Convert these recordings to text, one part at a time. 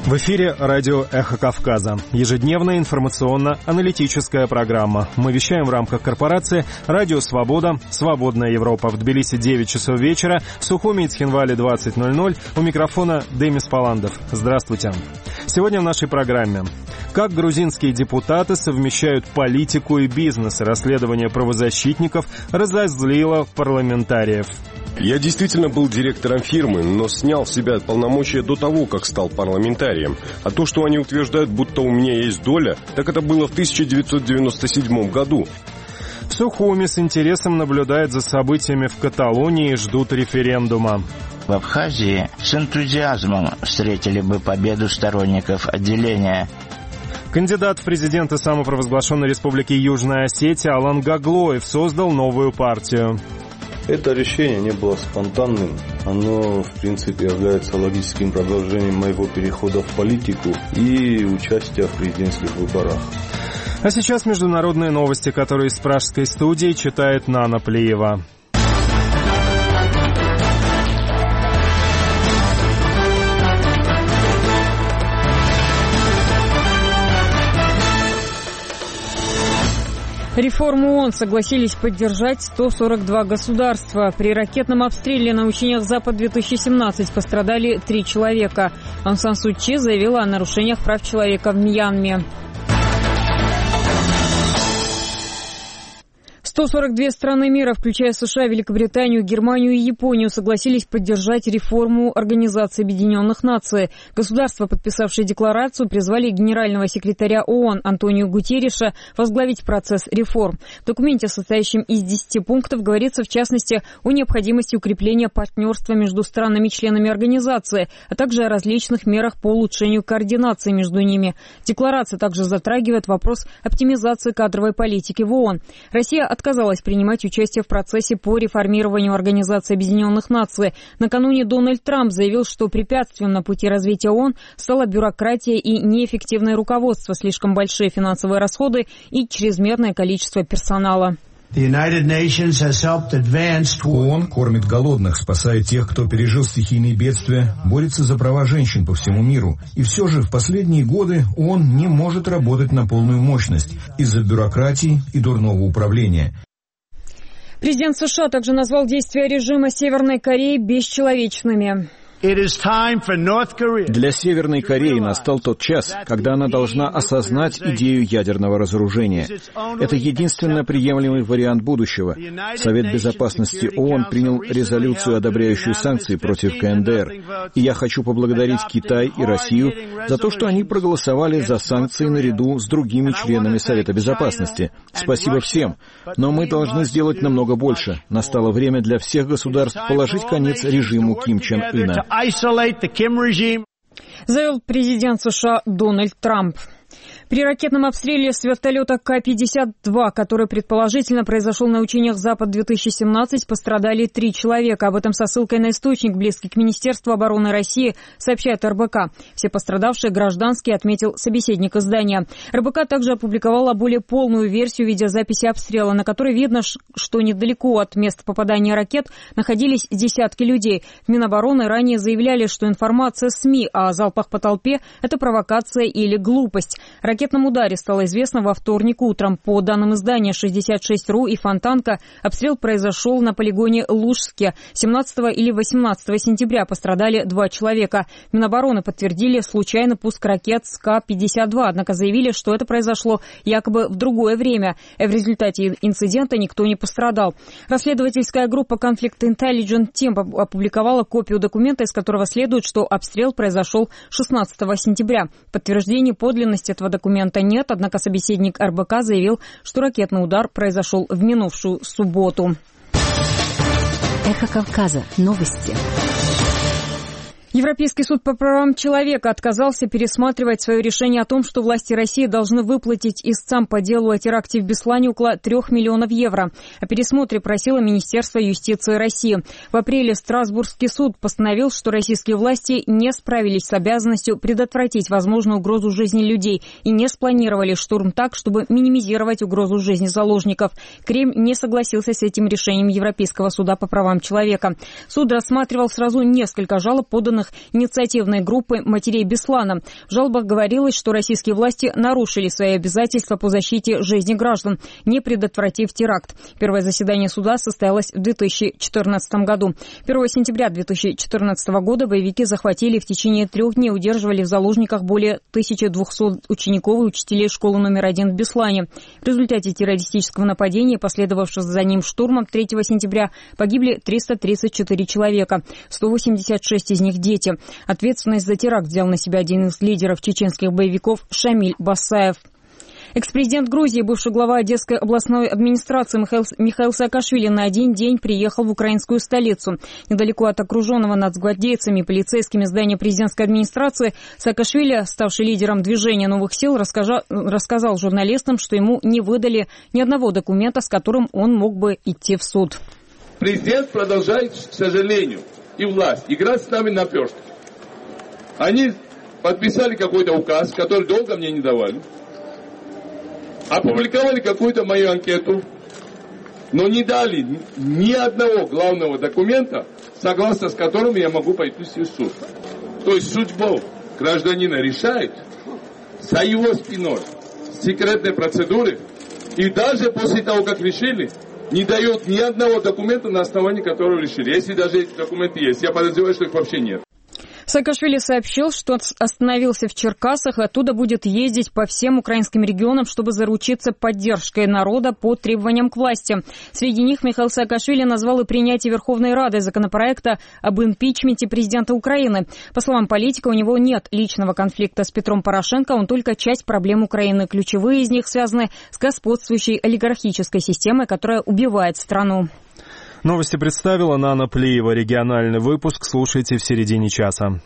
В эфире радио «Эхо Кавказа». Ежедневная информационно-аналитическая программа. Мы вещаем в рамках корпорации «Радио Свобода», «Свободная Европа». В Тбилиси 9 часов вечера, в Сухуми и Цхинвале 20:00. У микрофона Демис Паландов. Здравствуйте. Сегодня в нашей программе. Как грузинские депутаты совмещают политику и бизнес. Расследование правозащитников разозлило парламентариев. Я действительно был директором фирмы, но снял с себя полномочия до того, как стал парламентарием. А то, что они утверждают, будто у меня есть доля, так это было в 1997 году. В Сухуми с интересом наблюдают за событиями в Каталонии и ждут референдума. В Абхазии с энтузиазмом встретили бы победу сторонников отделения. Кандидат в президенты самопровозглашенной республики Южная Осетия Алан Гаглоев создал новую партию. Это решение не было спонтанным. Оно, в принципе, является логическим продолжением моего перехода в политику и участия в президентских выборах. А сейчас международные новости, которые из пражской студии читает Нана Плиева. Реформу ООН согласились поддержать 142 государства. При ракетном обстреле на учениях «Запад-2017» пострадали 3 человека. Аун Сан Су Чжи заявила о нарушениях прав человека в Мьянме. 142 страны мира, включая США, Великобританию, Германию и Японию, согласились поддержать реформу Организации Объединенных Наций. Государства, подписавшие декларацию, призвали генерального секретаря ООН Антонио Гутерриша возглавить процесс реформ. В документе, состоящем из 10 пунктов, говорится в частности о необходимости укрепления партнерства между странами-членами организации, а также о различных мерах по улучшению координации между ними. Декларация также затрагивает вопрос оптимизации кадровой политики в ООН. Россия отказалась принимать участие в процессе по реформированию Организации Объединенных Наций. Накануне Дональд Трамп заявил, что препятствием на пути развития ООН стала бюрократия и неэффективное руководство, слишком большие финансовые расходы и чрезмерное количество персонала. ООН кормит голодных, спасает тех, кто пережил стихийные бедствия, борется за права женщин по всему миру. И все же в последние годы ООН не может работать на полную мощность из-за бюрократии и дурного управления. Президент США также назвал действия режима Северной Кореи бесчеловечными. Для Северной Кореи настал тот час, когда она должна осознать идею ядерного разоружения. Это единственно приемлемый вариант будущего. Совет Безопасности ООН принял резолюцию, одобряющую санкции против КНДР. И я хочу поблагодарить Китай и Россию за то, что они проголосовали за санкции наряду с другими членами Совета Безопасности. Спасибо всем. Но мы должны сделать намного больше. Настало время для всех государств положить конец режиму Ким Чен Ына. Заявил президент США Дональд Трамп. При ракетном обстреле с вертолета К-52, который предположительно произошел на учениях «Запад-2017», пострадали 3 человека. Об этом со ссылкой на источник, близкий к Министерству обороны России, сообщает РБК. Все пострадавшие гражданские, отметил собеседник издания. РБК также опубликовала более полную версию видеозаписи обстрела, на которой видно, что недалеко от места попадания ракет находились десятки людей. В Минобороны ранее заявляли, что информация СМИ о залпах по толпе – это провокация или глупость. О ракетном ударе стало известно во вторник утром. По данным издания 66.ru и Фонтанка, обстрел произошел на полигоне Лужске. 17 или 18 сентября пострадали 2 человека. Минобороны подтвердили случайный пуск ракет с К-52, однако заявили, что это произошло якобы в другое время. В результате инцидента никто не пострадал. Расследовательская группа Conflict Intelligence Team опубликовала копию документа, из которого следует, что обстрел произошел 16 сентября. Подтверждения подлинности этого документа нет, однако собеседник РБК заявил, что ракетный удар произошел в минувшую субботу. Эхо Кавказа. Новости. Европейский суд по правам человека отказался пересматривать свое решение о том, что власти России должны выплатить истцам по делу о теракте в Беслане около 3 миллионов евро. О пересмотре просило Министерство юстиции России. В апреле Страсбургский суд постановил, что российские власти не справились с обязанностью предотвратить возможную угрозу жизни людей и не спланировали штурм так, чтобы минимизировать угрозу жизни заложников. Кремль не согласился с этим решением Европейского суда по правам человека. Суд рассматривал сразу несколько жалоб, поданных рамках инициативной группы матерей Беслана. В жалобах говорилось, что российские власти нарушили свои обязательства по защите жизни граждан, не предотвратив теракт. Первое заседание суда состоялось в 2014 году. 1 сентября 2014 года боевики захватили в течение 3 дней, удерживали в заложниках более 1200 учеников и учителей школы номер 1 в Беслане. В результате террористического нападения, последовавшего за ним штурмом 3 сентября, погибли 334 человека, 186 из них дети. Ответственность за теракт взял на себя один из лидеров чеченских боевиков Шамиль Басаев. Экс-президент Грузии, бывший глава Одесской областной администрации Михаил Саакашвили на один день приехал в украинскую столицу. Недалеко от окруженного нацгвардейцами и полицейскими здания президентской администрации Саакашвили, ставший лидером движения новых сил, рассказал журналистам, что ему не выдали ни одного документа, с которым он мог бы идти в суд. Президент продолжает, к сожалению, и власть играть с нами на перстах. Они подписали какой-то указ, который долго мне не давали. Опубликовали какую-то мою анкету, но не дали ни одного главного документа, согласно с которым я могу пойти в суд. То есть судьбу гражданина решает за его спиной секретные процедуры, и даже после того, как решили, не дает ни одного документа, на основании которого решили. Если даже эти документы есть, я подозреваю, что их вообще нет. Саакашвили сообщил, что остановился в Черкасах и оттуда будет ездить по всем украинским регионам, чтобы заручиться поддержкой народа по требованиям к власти. Среди них Михаил Саакашвили назвал и принятие Верховной Рады законопроекта об импичменте президента Украины. По словам политика, у него нет личного конфликта с Петром Порошенко, он только часть проблем Украины. Ключевые из них связаны с господствующей олигархической системой, которая убивает страну. Новости представила Нана Плиева. Региональный выпуск слушайте в середине часа.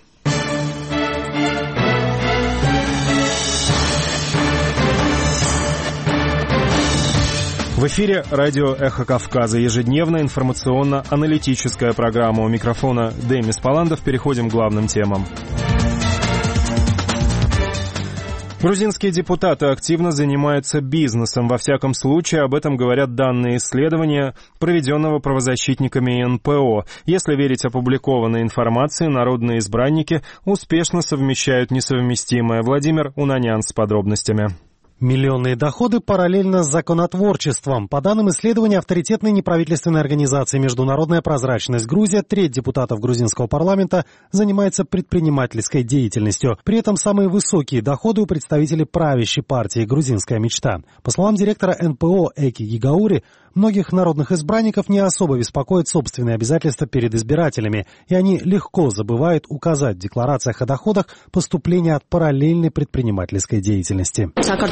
В эфире радио «Эхо Кавказа». Ежедневная информационно-аналитическая программа. У микрофона Демис Паландов. Переходим к главным темам. Грузинские депутаты активно занимаются бизнесом. Во всяком случае, об этом говорят данные исследования, проведенного правозащитниками НПО. Если верить опубликованной информации, народные избранники успешно совмещают несовместимое. Владимир Унанян с подробностями. Миллионные доходы параллельно с законотворчеством. По данным исследования авторитетной неправительственной организации «Международная прозрачность Грузия», треть депутатов грузинского парламента занимается предпринимательской деятельностью. При этом самые высокие доходы у представителей правящей партии «Грузинская мечта». По словам директора НПО Эки Гигаури, многих народных избранников не особо беспокоят собственные обязательства перед избирателями, и они легко забывают указать в декларациях о доходах поступления от параллельной предпринимательской деятельности.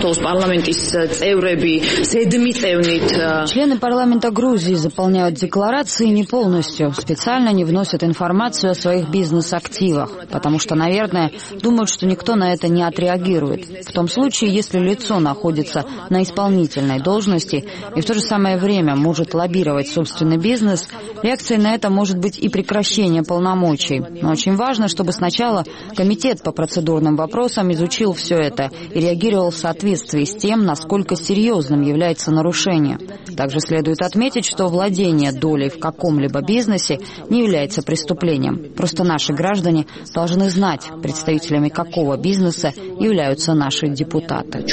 Члены парламента Грузии заполняют декларации не полностью, специально не вносят информацию о своих бизнес-активах, потому что, наверное, думают, что никто на это не отреагирует. В том случае, если лицо находится на исполнительной должности и в то же самое время может лоббировать собственный бизнес, реакцией на это может быть и прекращение полномочий. Но очень важно, чтобы сначала комитет по процедурным вопросам изучил все это и реагировал в соответствии с тем, насколько серьезным является нарушение. Также следует отметить, что владение долей в каком-либо бизнесе не является преступлением. Просто наши граждане должны знать, представителями какого бизнеса являются наши депутаты.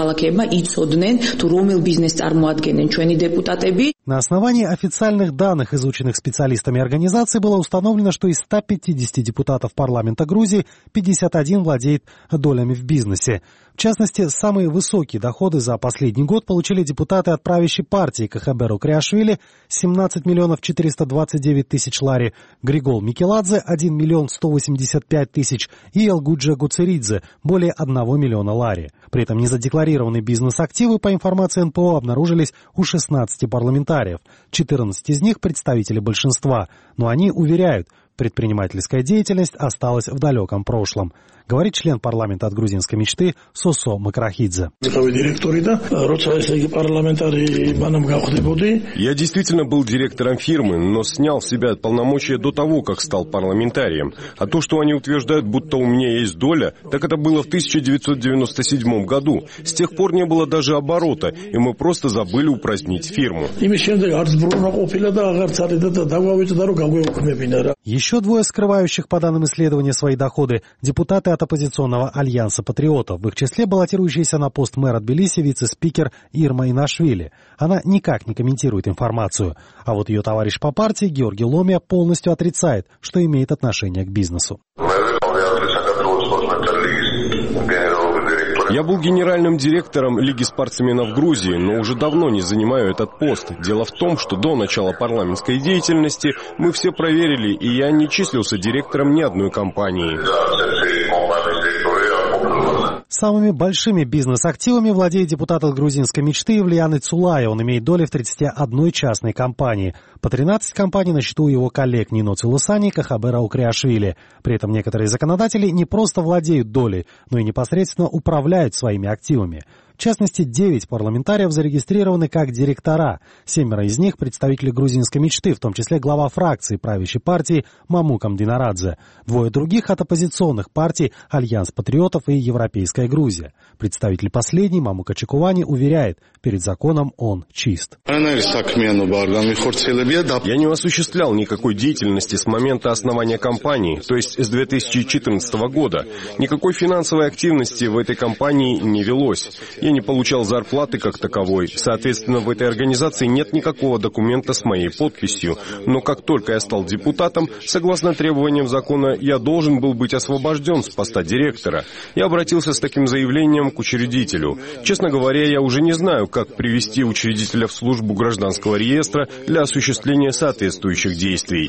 На основании официальных данных, изученных специалистами организации, было установлено, что из 150 депутатов парламента Грузии 51 владеет долями в бизнесе. В частности, самые высокие доходы за последний год получили депутаты от правящей партии Кахаберу Криашвили 17 миллионов 429 тысяч лари, Григол Микеладзе 1 миллион 185 тысяч и Элгуджа Гуцеридзе более 1 миллиона лари. При этом незадекларированные бизнес-активы, по информации НПО, обнаружились у 16 парламентариев. 14 из них представители большинства, но они уверяют, предпринимательская деятельность осталась в далеком прошлом, говорит член парламента от грузинской мечты Сосо Макрахидзе. Я действительно был директором фирмы, но снял с себя полномочия до того, как стал парламентарием. А то, что они утверждают, будто у меня есть доля, так это было в 1997 году. С тех пор не было даже оборота, и мы просто забыли упразднить фирму. Еще двое скрывающих, по данным исследования, свои доходы – депутаты от оппозиционного Альянса патриотов. В их числе баллотирующаяся на пост мэра Тбилиси вице-спикер Ирма Инашвили. Она никак не комментирует информацию. А вот ее товарищ по партии Георгий Ломия полностью отрицает, что имеет отношение к бизнесу. Я был генеральным директором Лиги спортсменов Грузии, но уже давно не занимаю этот пост. Дело в том, что до начала парламентской деятельности мы все проверили, и я не числился директором ни одной компании. Самыми большими бизнес-активами владеет депутат от грузинской мечты Евлиян Цулай. Он имеет доли в 31 частной компании. По 13 компаний на счету у его коллег Нино Цулусани и Кахабе Раукриашвили. При этом некоторые законодатели не просто владеют долей, но и непосредственно управляют своими активами. В частности, 9 парламентариев зарегистрированы как директора. 7 из них – представители грузинской мечты, в том числе глава фракции правящей партии Мамукам Динарадзе. 2 других от оппозиционных партий Альянс патриотов и Европейская Грузия. Представитель последней, Мамука Чекувани, уверяет, перед законом он чист. Я не осуществлял никакой деятельности с момента основания компании, то есть с 2014 года. Никакой финансовой активности в этой компании не велось. Я не получал зарплаты как таковой. Соответственно, в этой организации нет никакого документа с моей подписью. Но как только я стал депутатом, согласно требованиям закона, я должен был быть освобожден с поста директора. Я обратился с таким заявлением к учредителю. Честно говоря, я уже не знаю, как привести учредителя в службу гражданского реестра для осуществления соответствующих действий.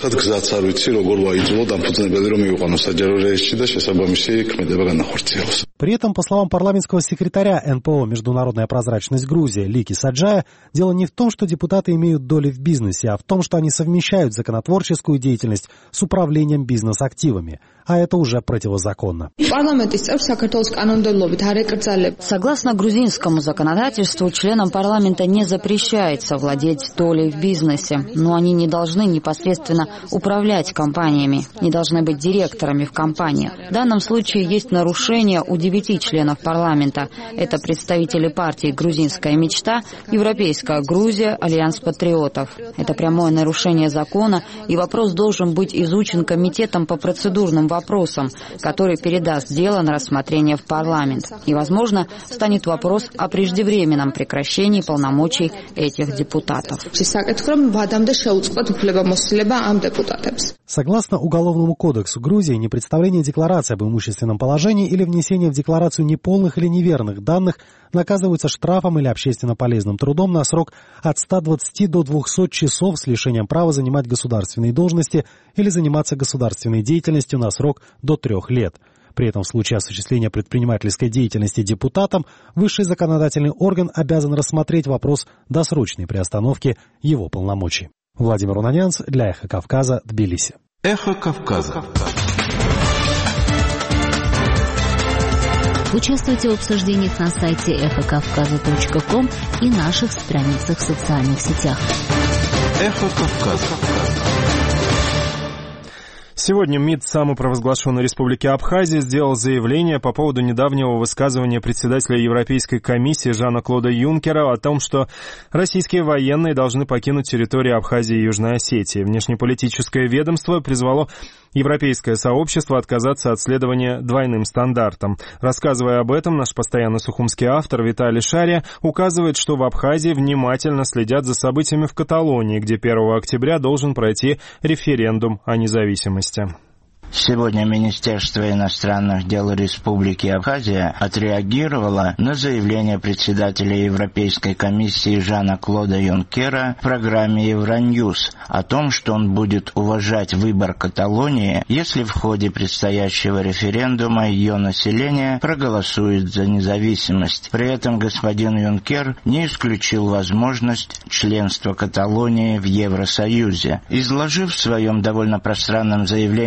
При этом, по словам парламентского секретаря НПО «Международная прозрачность Грузии» Лики Саджая, дело не в том, что депутаты имеют доли в бизнесе, а в том, что они совмещают законотворческую деятельность с управлением бизнес-активами. А это уже противозаконно. Согласно грузинскому законодательству, членам парламента не запрещается владеть долей в бизнесе, но они не должны непосредственно управлять компаниями, не должны быть директорами в компаниях. В данном случае есть нарушение у 9 членов парламента. Это представители партий «Грузинская мечта», «Европейская Грузия», «Альянс патриотов». Это прямое нарушение закона, и вопрос должен быть изучен комитетом по процедурным вопросам, который передаст дело на рассмотрение в парламент. И, возможно, станет вопрос о преждевременном прекращении полномочий этих депутатов. Согласно Уголовному кодексу Грузии, непредставление декларации об имущественном положении или внесение в декларацию неполных или неверных данных наказываются штрафом или общественно полезным трудом на срок от 120 до 200 часов с лишением права занимать государственные должности или заниматься государственной деятельностью на срок до 3 лет. При этом в случае осуществления предпринимательской деятельности депутатом высший законодательный орган обязан рассмотреть вопрос досрочной приостановки его полномочий. Владимир Унанянц для «Эхо Кавказа», Тбилиси. «Эхо Кавказа». Участвуйте в обсуждениях на сайте эхокавказа.ком и наших страницах в социальных сетях. «Эхо Кавказа». Сегодня МИД самопровозглашенной Республики Абхазия сделал заявление по поводу недавнего высказывания председателя Европейской комиссии Жана-Клода Юнкера о том, что российские военные должны покинуть территорию Абхазии и Южной Осетии. Внешнеполитическое ведомство призвало европейское сообщество отказаться от следования двойным стандартам. Рассказывая об этом, наш постоянный сухумский автор Виталий Шария указывает, что в Абхазии внимательно следят за событиями в Каталонии, где 1 октября должен пройти референдум о независимости. Сегодня Министерство иностранных дел Республики Абхазия отреагировало на заявление председателя Европейской комиссии Жана-Клода Юнкера в программе Евроньюз о том, что он будет уважать выбор Каталонии, если в ходе предстоящего референдума ее население проголосует за независимость. При этом господин Юнкер не исключил возможность членства Каталонии в Евросоюзе. Изложив в своем довольно пространном заявлении политику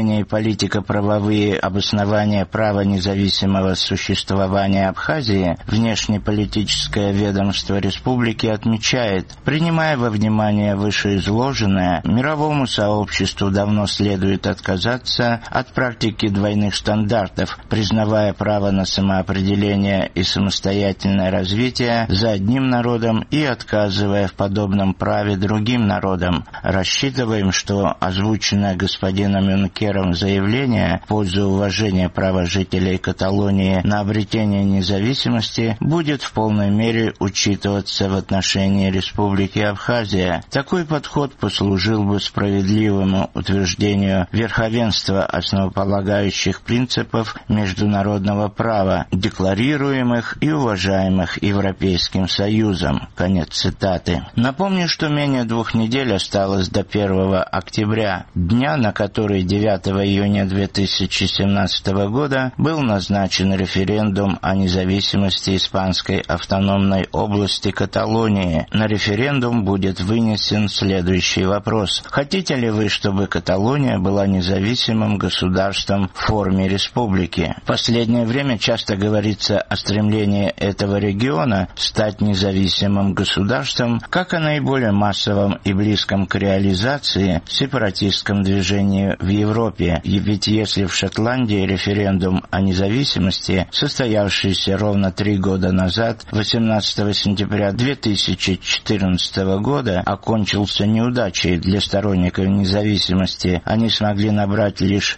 политико-правовые обоснования права независимого существования Абхазии, внешнеполитическое ведомство республики отмечает, принимая во внимание вышеизложенное, мировому сообществу давно следует отказаться от практики двойных стандартов, признавая право на самоопределение и самостоятельное развитие за одним народом и отказывая в подобном праве другим народам. Рассчитываем, что озвученное господином Юнкером заявление в пользу уважения права жителей Каталонии на обретение независимости будет в полной мере учитываться в отношении Республики Абхазия. Такой подход послужил бы справедливому утверждению верховенства основополагающих принципов международного права, декларируемых и уважаемых Европейским Союзом. Конец цитаты. Напомню, что менее 2 недель осталось до 1 октября, дня, на который 9 июня 2017 года был назначен референдум о независимости Испанской автономной области Каталонии. На референдум будет вынесен следующий вопрос. Хотите ли вы, чтобы Каталония была независимым государством в форме республики? В последнее время часто говорится о стремлении этого региона стать независимым государством, как о наиболее массовом и близком к реализации сепаратистском движении в Европе. И ведь если в Шотландии референдум о независимости, состоявшийся ровно 3 года назад, 18 сентября 2014 года, окончился неудачей для сторонников независимости, они смогли набрать лишь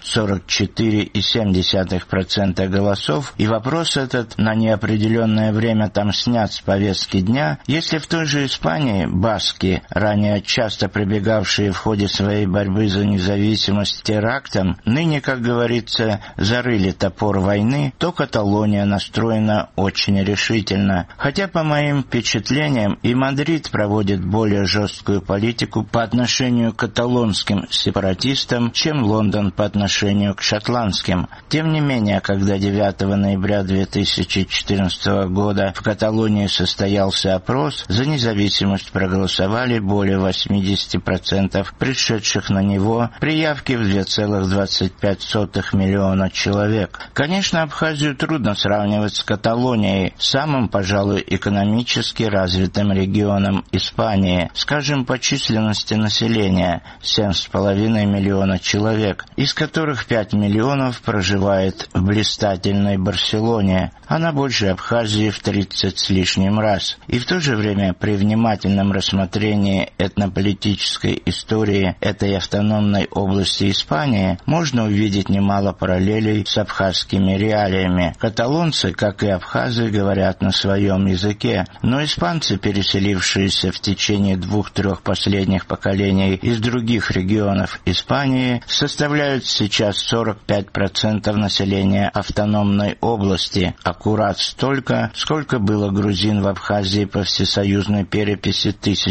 44,7% голосов, и вопрос этот на неопределенное время там снят с повестки дня, если в той же Испании баски, ранее часто прибегавшие в ходе своей борьбы за независимость терактам, ныне, как говорится, зарыли топор войны, то Каталония настроена очень решительно. Хотя, по моим впечатлениям, и Мадрид проводит более жесткую политику по отношению к каталонским сепаратистам, чем Лондон по отношению к шотландским. Тем не менее, когда 9 ноября 2014 года в Каталонии состоялся опрос, за независимость проголосовали более 80% пришедших на него при явке в 2,25 миллиона человек. Конечно, Абхазию трудно сравнивать с Каталонией, самым, пожалуй, экономически развитым регионом Испании, скажем, по численности населения 7,5 миллиона человек, из которых 5 миллионов проживает в блистательной Барселоне. Она больше Абхазии в 30 с лишним раз. И в то же время при внимательном рассмотрении этнополитической истории этой автономной области Испании можно увидеть немало параллелей с абхазскими реалиями. Каталонцы, как и абхазы, говорят на своем языке, но испанцы, переселившиеся в течение 2-3 последних поколений из других регионов Испании, составляют сейчас 45% населения автономной области, аккурат столько, сколько было грузин в Абхазии по всесоюзной переписи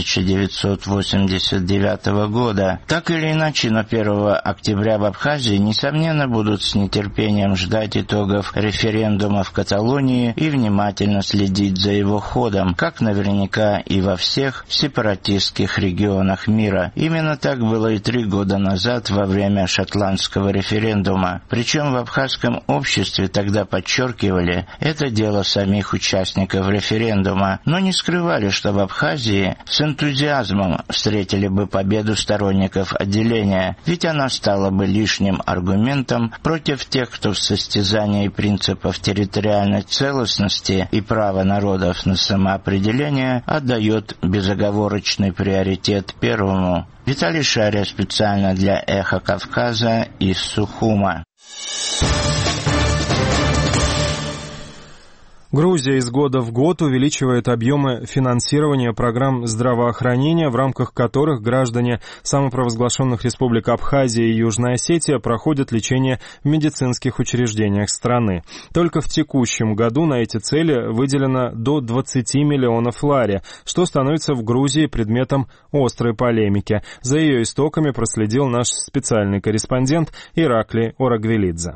1989 года. Так или иначе, но 1 октября в Абхазии, несомненно, будут с нетерпением ждать итогов референдума в Каталонии и внимательно следить за его ходом, как наверняка и во всех сепаратистских регионах мира. Именно так было и 3 года назад во время шотландского референдума. Причем в абхазском обществе тогда подчеркивали, это дело самих участников референдума, но не скрывали, что в Абхазии с энтузиазмом встретили бы победу сторонников отделения, ведь она стала бы лишним аргументом против тех, кто в состязании принципов территориальной целостности и права народов на самоопределение отдает безоговорочный приоритет первому. Виталий Шария специально для «Эхо Кавказа» из Сухума. Грузия из года в год увеличивает объемы финансирования программ здравоохранения, в рамках которых граждане самопровозглашенных республик Абхазия и Южная Осетия проходят лечение в медицинских учреждениях страны. Только в текущем году на эти цели выделено до 20 миллионов лари, что становится в Грузии предметом острой полемики. За ее истоками проследил наш специальный корреспондент Ираклий Орагвелидзе.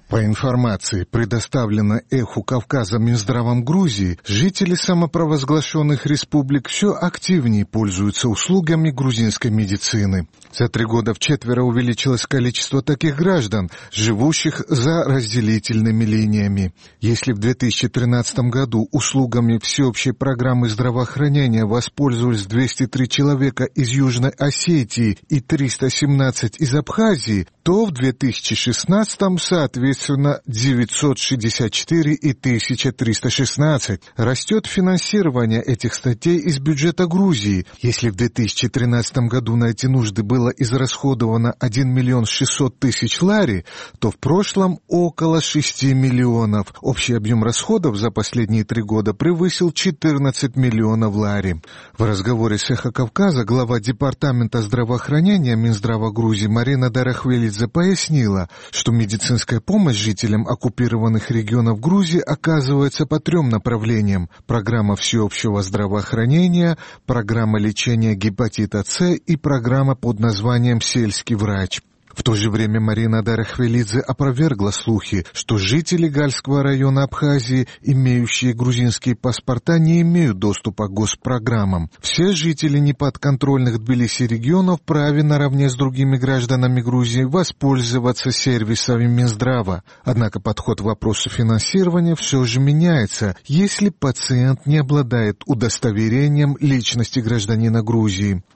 По информации, предоставленной «Эху Кавказа» Минздравом Грузии, жители самопровозглашенных республик все активнее пользуются услугами грузинской медицины. За 3 года вчетверо увеличилось количество таких граждан, живущих за разделительными линиями. Если в 2013 году услугами всеобщей программы здравоохранения воспользовались 203 человека из Южной Осетии и 317 из Абхазии, то в 2016 соответственно 964 и 1316. Растет финансирование этих статей из бюджета Грузии. Если в 2013 году на эти нужды было израсходовано 1 миллион 600 тысяч лари, то в прошлом около 6 миллионов. Общий объем расходов за последние 3 года превысил 14 миллионов лари. В разговоре с «Эхо Кавказа» глава департамента здравоохранения Минздрава Грузии Марина Дарахвелидзе пояснила, что медицинская помощь жителям оккупированных регионов Грузии оказывается по 3 направлениям: программа всеобщего здравоохранения, программа лечения гепатита С и программа под названием «Сельский врач». В то же время Марина Дарахвелидзе опровергла слухи, что жители Гальского района Абхазии, имеющие грузинские паспорта, не имеют доступа к госпрограммам. Все жители неподконтрольных Тбилиси регионов вправе наравне с другими гражданами Грузии воспользоваться сервисами Минздрава. Однако подход к вопросу финансирования все же меняется, если пациент не обладает удостоверением личности гражданина Грузии.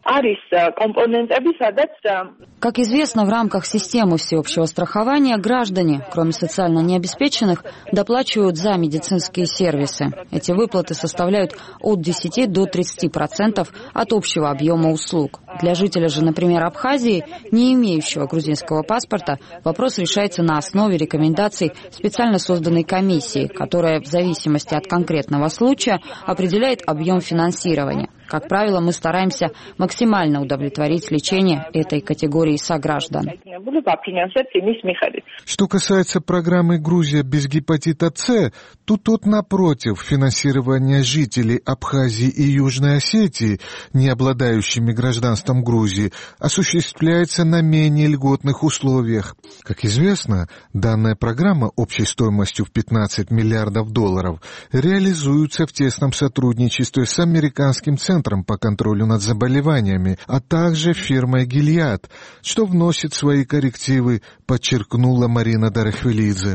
Как известно, в рамках системы всеобщего страхования граждане, кроме социально необеспеченных, доплачивают за медицинские сервисы. Эти выплаты составляют от 10 до 30% от общего объема услуг. Для жителя же, например, Абхазии, не имеющего грузинского паспорта, вопрос решается на основе рекомендаций специально созданной комиссии, которая в зависимости от конкретного случая определяет объем финансирования. Как правило, мы стараемся максимально удовлетворить лечение этой категории сограждан. Что касается программы «Грузия без гепатита С», то тут, напротив, финансирование жителей Абхазии и Южной Осетии, не обладающими гражданством Грузии, осуществляется на менее льготных условиях. Как известно, данная программа общей стоимостью в $15 миллиардов реализуется в тесном сотрудничестве с американским центром по контролю над заболеваниями, а также фирмой «Гильяд», что вносит свои коррективы, подчеркнула Марина Дарахвелидзе.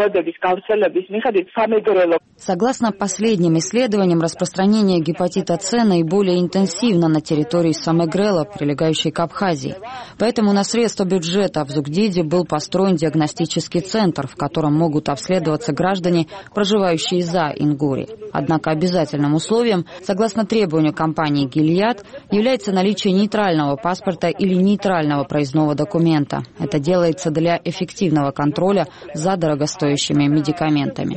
Согласно последним исследованиям, распространение гепатита С наиболее интенсивно на территории Самегрела, прилегающей к Абхазии. Поэтому на средства бюджета в Зугдиде был построен диагностический центр, в котором могут обследоваться граждане, проживающие за Ингури. Однако обязательным условием, согласно требованию компании «Гильяд», является наличие нейтрального паспорта или нейтрального проездного документа. Это делается для эффективного контроля за дорогостоящими медикаментами.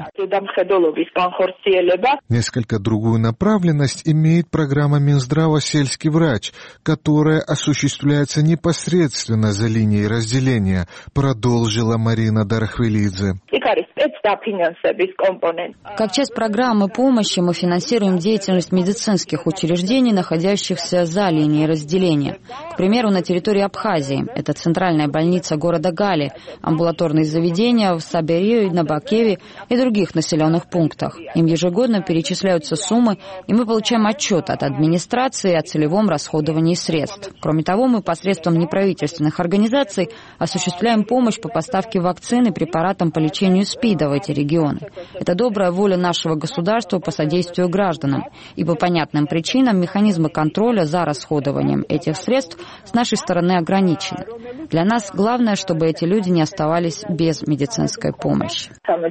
Несколько другую направленность имеет программа Минздрава «Сельский врач», которая осуществляется непосредственно за линией разделения, продолжила Марина Дарахвелидзе. Как часть программы помощи мы финансируем деятельность медицинских учреждений, находящихся за линией разделения. К примеру, на территории Абхазии это центральная больница города Гали, амбулаторные заведения в Сабере, Набакеве и других населенных пунктах. Им ежегодно перечисляются суммы, и мы получаем отчет от администрации о целевом расходовании средств. Кроме того, мы посредством неправительственных организаций осуществляем помощь по поставке вакцин и препаратам по лечению СПИДа в эти регионы. Это добрая воля нашего государства по содействию гражданам, и по понятным причинам механизмы контроля за расходованием этих средств с нашей стороны ограничены. Для нас главное, чтобы эти люди не оставались без медицинской помощи.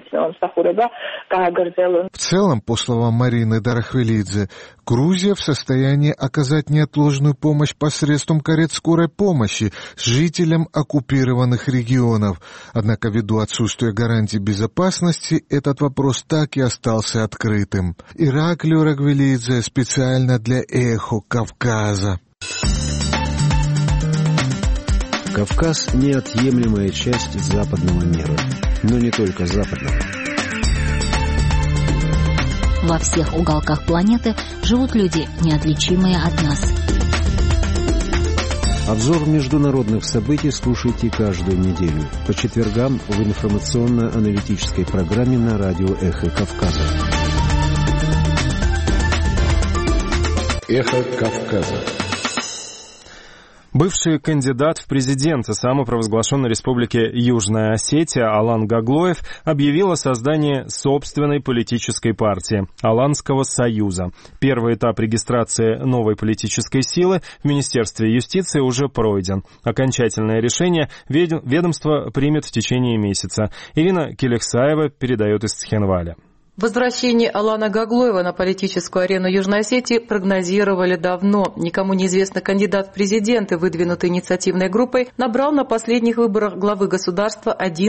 В целом, по словам Марины Дарахвелидзе, Грузия в состоянии оказать неотложную помощь посредством карет скорой помощи жителям оккупированных регионов. Однако, ввиду отсутствия гарантий безопасности, этот вопрос так и остался открытым. Ираклио Рагвелидзе специально для «Эхо Кавказа». Кавказ – неотъемлемая часть западного мира, но не только западного. Во всех уголках планеты живут люди, неотличимые от нас. Обзор международных событий слушайте каждую неделю по четвергам в информационно-аналитической программе на радио «Эхо Кавказа». «Эхо Кавказа». Бывший кандидат в президенты самопровозглашенной республики Южная Осетия Алан Гаглоев объявил о создании собственной политической партии – Аланского союза. Первый этап регистрации новой политической силы в Министерстве юстиции уже пройден. Окончательное решение ведомство примет в течение месяца. Ирина Келехсаева передает из Цхинваля. Возвращение Алана Гаглоева на политическую арену Южной Осетии прогнозировали давно. Никому неизвестный кандидат в президенты, выдвинутый инициативной группой, набрал на последних выборах главы государства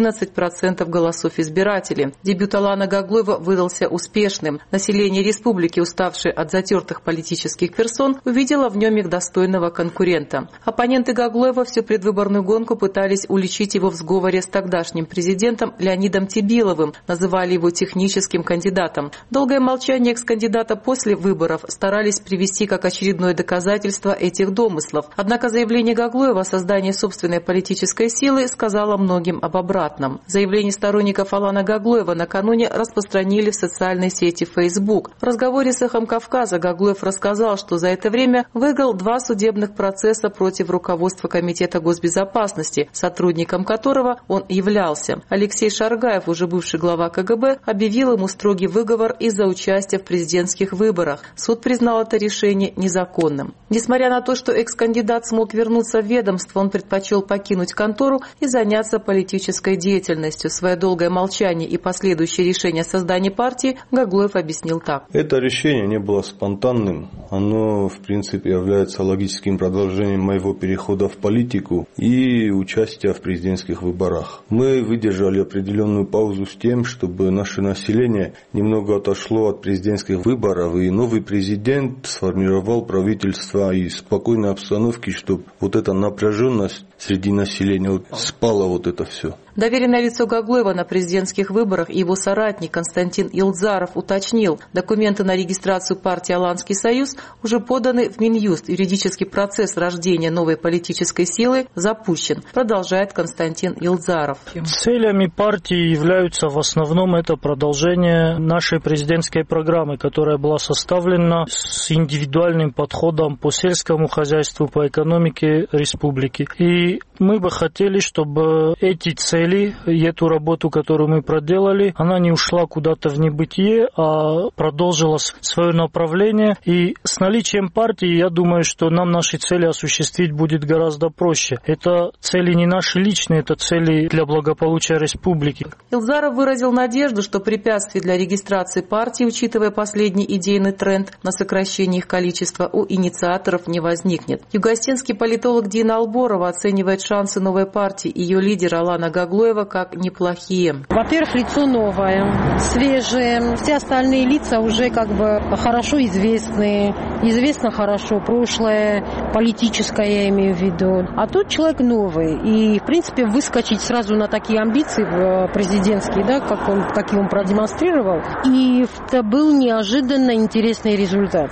11% голосов избирателей. Дебют Алана Гаглоева выдался успешным. Население республики, уставшее от затертых политических персон, увидело в нем их достойного конкурента. Оппоненты Гаглоева всю предвыборную гонку пытались уличить его в сговоре с тогдашним президентом Леонидом Тебиловым, называли его техническим кандидатом. Долгое молчание экс-кандидата после выборов старались привести как очередное доказательство этих домыслов. Однако заявление Гаглоева о создании собственной политической силы сказало многим об обратном. Заявление сторонников Алана Гаглоева накануне распространили в социальной сети Facebook. В разговоре с «Эхом Кавказа» Гаглоев рассказал, что за это время выиграл 2 судебных процесса против руководства Комитета госбезопасности, сотрудником которого он являлся. Алексей Шаргаев, уже бывший глава КГБ, объявил ему строгий выговор из-за участия в президентских выборах. Суд признал это решение незаконным. Несмотря на то, что экс-кандидат смог вернуться в ведомство, он предпочел покинуть контору и заняться политической деятельностью. Свое долгое молчание и последующее решение о создании партии Гаглоев объяснил так. Это решение не было спонтанным. Оно, в принципе, является логическим продолжением моего перехода в политику и участия в президентских выборах. Мы выдержали определенную паузу с тем, чтобы наше население немного отошло от президентских выборов, и новый президент сформировал правительство и спокойной обстановки, чтобы вот эта напряженность среди населения спала, вот это все. Доверенное лицо Гаглоева на президентских выборах и его соратник Константин Илдзаров уточнил, документы на регистрацию партии «Аланский союз» уже поданы в Минюст. Юридический процесс рождения новой политической силы запущен, продолжает Константин Илдзаров. Целями партии являются в основном это продолжение нашей президентской программы, которая была составлена с индивидуальным подходом по сельскому хозяйству, по экономике республики. И мы бы хотели, чтобы эти цели и эту работу, которую мы проделали, она не ушла куда-то в небытие, а продолжила свое направление. И с наличием партии, я думаю, что нам наши цели осуществить будет гораздо проще. Это цели не наши личные, это цели для благополучия республики. Илзаров выразил надежду, что препятствий для регистрации партии, учитывая последний идейный тренд на сокращение их количества, у инициаторов не возникнет. Югоостинский политолог Дина Алборова оценивает шансы новой партии и ее лидера Алана Гаглоева как неплохие. Во-первых, лицо новое, свежее. Все остальные лица уже как бы хорошо известны. Известно хорошо прошлое, политическое я имею в виду. А тут человек новый. И, в принципе, выскочить сразу на такие амбиции президентские, да, какие он продемонстрировал. И это был неожиданно интересный результат.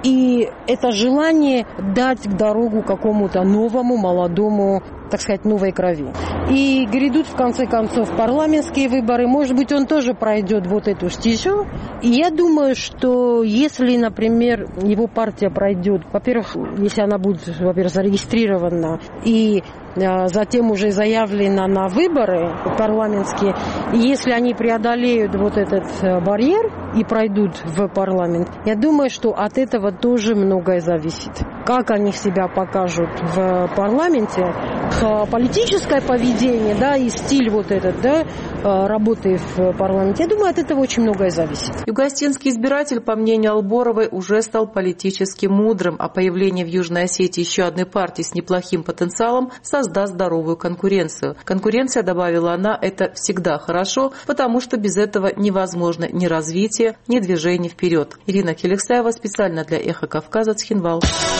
И это желание дать дорогу какому-то новому, молодому, так сказать, новой крови. И грядут, в конце концов, парламентские выборы. Может быть, он тоже пройдет вот эту стезю. И я думаю, что если, например, его партия пройдет, во-первых, если она будет, во-первых, зарегистрирована и затем уже заявлено на выборы парламентские, и если они преодолеют вот этот барьер и пройдут в парламент, я думаю, что от этого тоже многое зависит. Как они себя покажут в парламенте, политическое поведение, да, и стиль вот этот, да, работы в парламенте, я думаю, от этого очень многое зависит. Югоостинский избиратель, по мнению Алборовой, уже стал политически мудрым, а появление в Южной Осетии еще одной партии с неплохим потенциалом создаст здоровую конкуренцию. Конкуренция, добавила она, это всегда хорошо, потому что без этого невозможно ни развитие, ни движение вперед. Ирина Келехсаева специально для «Эхо Кавказа», Цхинвал.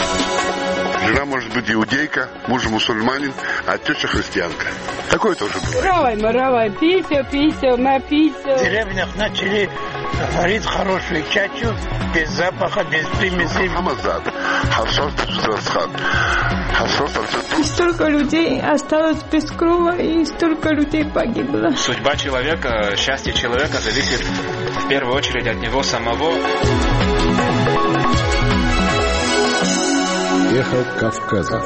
Жена может быть иудейка, муж мусульманин, а теща христианка. Такое тоже бывает. Маравай, пися, напися. В деревнях начали варить хорошую чачу, без запаха, без примесей. Хамазад, харсос, харсос, столько людей осталось без крова и столько людей погибло. Судьба человека, счастье человека зависит в первую очередь от него самого. Эхо Кавказа.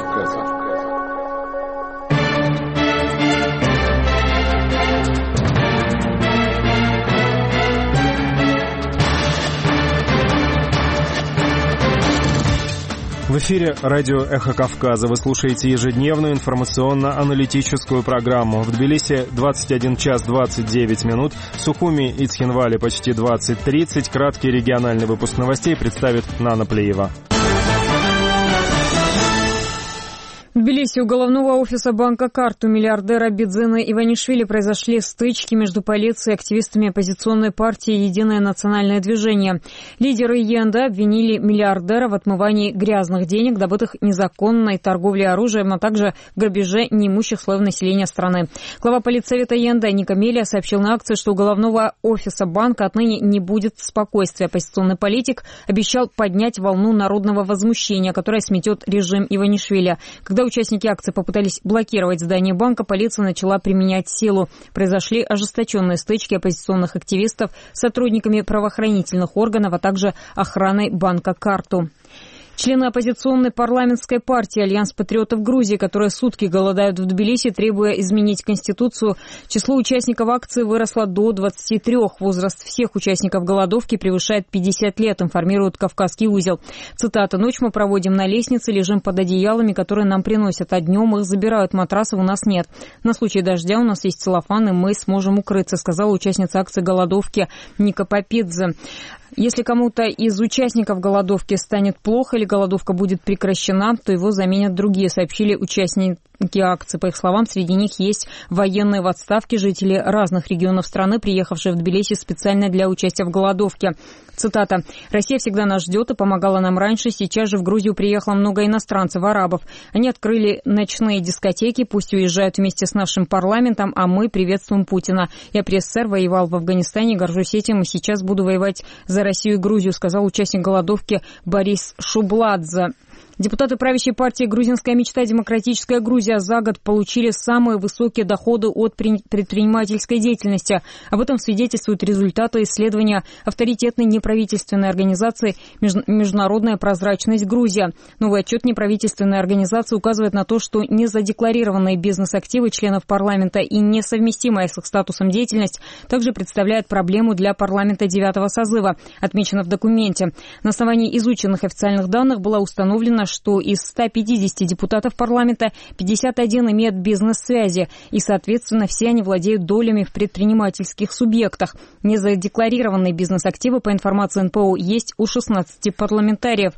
В эфире радио «Эхо Кавказа». Вы слушаете ежедневную информационно-аналитическую программу. В Тбилиси 21 час 29 минут. В Сухуми и Цхинвале почти 20:30. Краткий региональный выпуск новостей представит Нана Плеева. В Тбилиси у головного офиса банка «Карт» у миллиардера Бидзена Иванишвили произошли стычки между полицией и активистами оппозиционной партии «Единое национальное движение». Лидеры ЕНД обвинили миллиардера в отмывании грязных денег, добытых незаконной торговлей оружием, а также грабеже неимущих слоев населения страны. Глава политсовета ЕНД Ника Мелия сообщил на акции, что у головного офиса банка отныне не будет спокойствия. Оппозиционный политик обещал поднять волну народного возмущения, которая сметет режим Иванишвили. Когда участники акции попытались блокировать здание банка, полиция начала применять силу. Произошли ожесточенные стычки оппозиционных активистов с сотрудниками правоохранительных органов, а также охраной банка «Карту». Члены оппозиционной парламентской партии «Альянс патриотов Грузии», которые сутки голодают в Тбилиси, требуя изменить Конституцию, число участников акции выросло до 23. Возраст всех участников голодовки превышает 50 лет, информирует «Кавказский узел». Цитата: «Ночь мы проводим на лестнице, лежим под одеялами, которые нам приносят, а днем их забирают, матрасов у нас нет. На случай дождя у нас есть целлофан, и мы сможем укрыться», сказала участница акции голодовки Ника Попидзе. Если кому-то из участников голодовки станет плохо или голодовка будет прекращена, то его заменят другие, сообщили участники акции. По их словам, среди них есть военные в отставке, жители разных регионов страны, приехавшие в Тбилиси специально для участия в голодовке. Цитата: «Россия всегда нас ждет и помогала нам раньше. Сейчас же в Грузию приехало много иностранцев, арабов. Они открыли ночные дискотеки, пусть уезжают вместе с нашим парламентом, а мы приветствуем Путина. Я при СССР воевал в Афганистане, горжусь этим, и сейчас буду воевать за Россию и Грузию», сказал участник голодовки Борис Шубладзе. Депутаты правящей партии «Грузинская мечта. Демократическая Грузия» за год получили самые высокие доходы от предпринимательской деятельности. Об этом свидетельствуют результаты исследования авторитетной неправительственной организации «Международная прозрачность Грузия». Новый отчет неправительственной организации указывает на то, что незадекларированные бизнес-активы членов парламента и несовместимая с их статусом деятельность также представляет проблему для парламента 9-го созыва, отмечено в документе. На основании изученных официальных данных было установлено, что из 150 депутатов парламента 51 имеют бизнес-связи, и, соответственно, все они владеют долями в предпринимательских субъектах. Незадекларированные бизнес-активы, по информации НПО, есть у 16 парламентариев.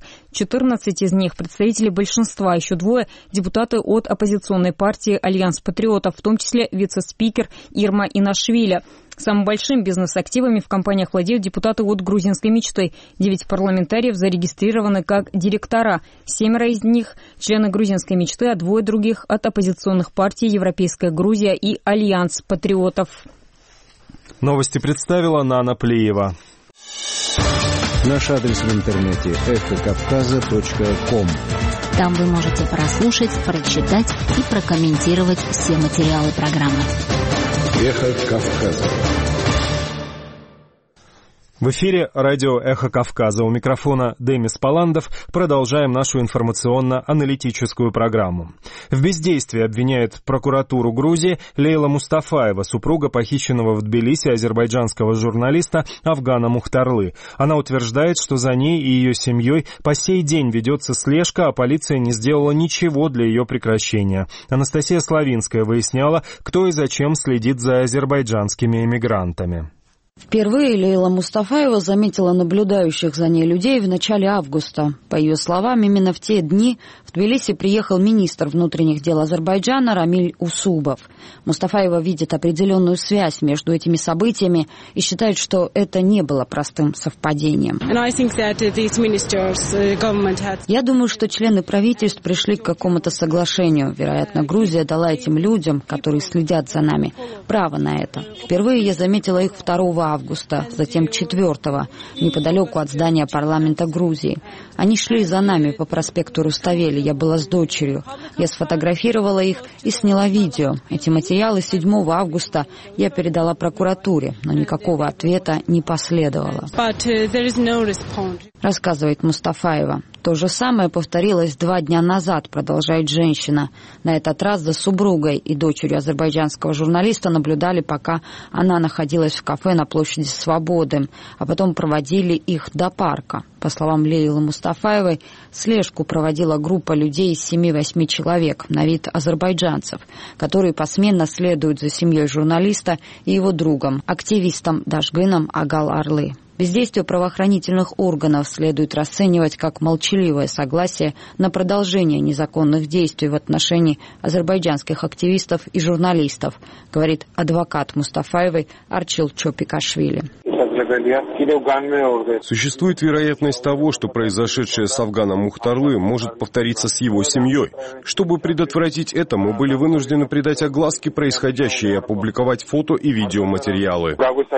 14 из них представители большинства, еще двое – депутаты от оппозиционной партии «Альянс патриотов», в том числе вице-спикер Ирма Инашвили. Самым большим бизнес-активами в компаниях владеют депутаты от «Грузинской мечты». 9 парламентариев зарегистрированы как директора. 7 из них – члены «Грузинской мечты», а 2 других – от оппозиционных партий «Европейская Грузия» и «Альянс патриотов». Новости представила Нана Плеева. Наш адрес в интернете – эхокавказа.ком. Там вы можете прослушать, прочитать и прокомментировать все материалы программы. Эхо Кавказа. В эфире радио «Эхо Кавказа». У микрофона Демис Паландов. Продолжаем нашу информационно-аналитическую программу. В бездействии обвиняет прокуратуру Грузии Лейла Мустафаева, супруга похищенного в Тбилиси азербайджанского журналиста Афгана Мухтарлы. Она утверждает, что за ней и ее семьей по сей день ведется слежка, а полиция не сделала ничего для ее прекращения. Анастасия Славинская выясняла, кто и зачем следит за азербайджанскими эмигрантами. Впервые Лейла Мустафаева заметила наблюдающих за ней людей в начале августа. По ее словам, именно в те дни в Тбилиси приехал министр внутренних дел Азербайджана Рамиль Усубов. Мустафаева видит определенную связь между этими событиями и считает, что это не было простым совпадением. Я думаю, что члены правительств пришли к какому-то соглашению. Вероятно, Грузия дала этим людям, которые следят за нами, право на это. Впервые я заметила их 2 августа, затем 4-го, неподалеку от здания парламента Грузии. Они шли за нами по проспекту Руставели. Я была с дочерью. Я сфотографировала их и сняла видео. Эти материалы 7 августа я передала прокуратуре, но никакого ответа не последовало. Рассказывает Мустафаева. То же самое повторилось 2 дня назад, продолжает женщина. На этот раз за супругой и дочерью азербайджанского журналиста наблюдали, пока она находилась в кафе на площади Свободы, а потом проводили их до парка. По словам Лейлы Мустафаевой, слежку проводила группа людей из 7-8 человек, на вид азербайджанцев, которые посменно следуют за семьей журналиста и его другом, активистом Дашгыном Агал-Арлы. Бездействие правоохранительных органов следует расценивать как молчаливое согласие на продолжение незаконных действий в отношении азербайджанских активистов и журналистов, говорит адвокат Мустафаевой Арчил Чопикашвили. Существует вероятность того, что произошедшее с Афганом Мухтарлы может повториться с его семьей. Чтобы предотвратить это, мы были вынуждены придать огласке происходящее и опубликовать фото и видеоматериалы.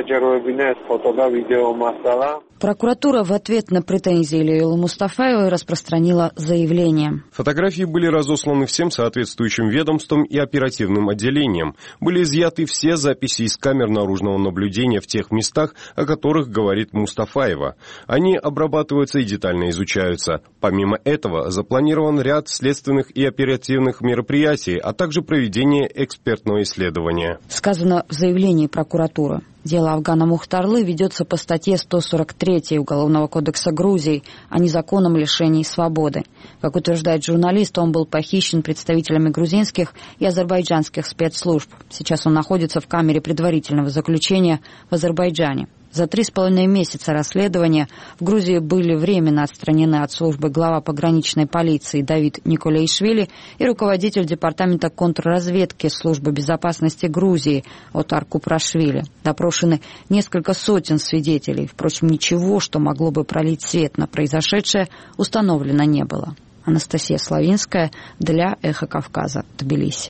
Прокуратура в ответ на претензии Лейлы Мустафаевой распространила заявление. Фотографии были разосланы всем соответствующим ведомствам и оперативным отделениям. Были изъяты все записи из камер наружного наблюдения в тех местах, о которых говорит Мустафаева. Они обрабатываются и детально изучаются. Помимо этого, запланирован ряд следственных и оперативных мероприятий, а также проведение экспертного исследования. Сказано в заявлении прокуратуры. Дело Афгана Мухтарлы ведется по статье 143 Уголовного кодекса Грузии о незаконном лишении свободы. Как утверждает журналист, он был похищен представителями грузинских и азербайджанских спецслужб. Сейчас он находится в камере предварительного заключения в Азербайджане. За 3,5 месяца расследования в Грузии были временно отстранены от службы глава пограничной полиции Давид Николейшвили и руководитель департамента контрразведки службы безопасности Грузии Отар Купрашвили. Допрошены несколько сотен свидетелей. Впрочем, ничего, что могло бы пролить свет на произошедшее, установлено не было. Анастасия Славинская для «Эхо Кавказа», Тбилиси.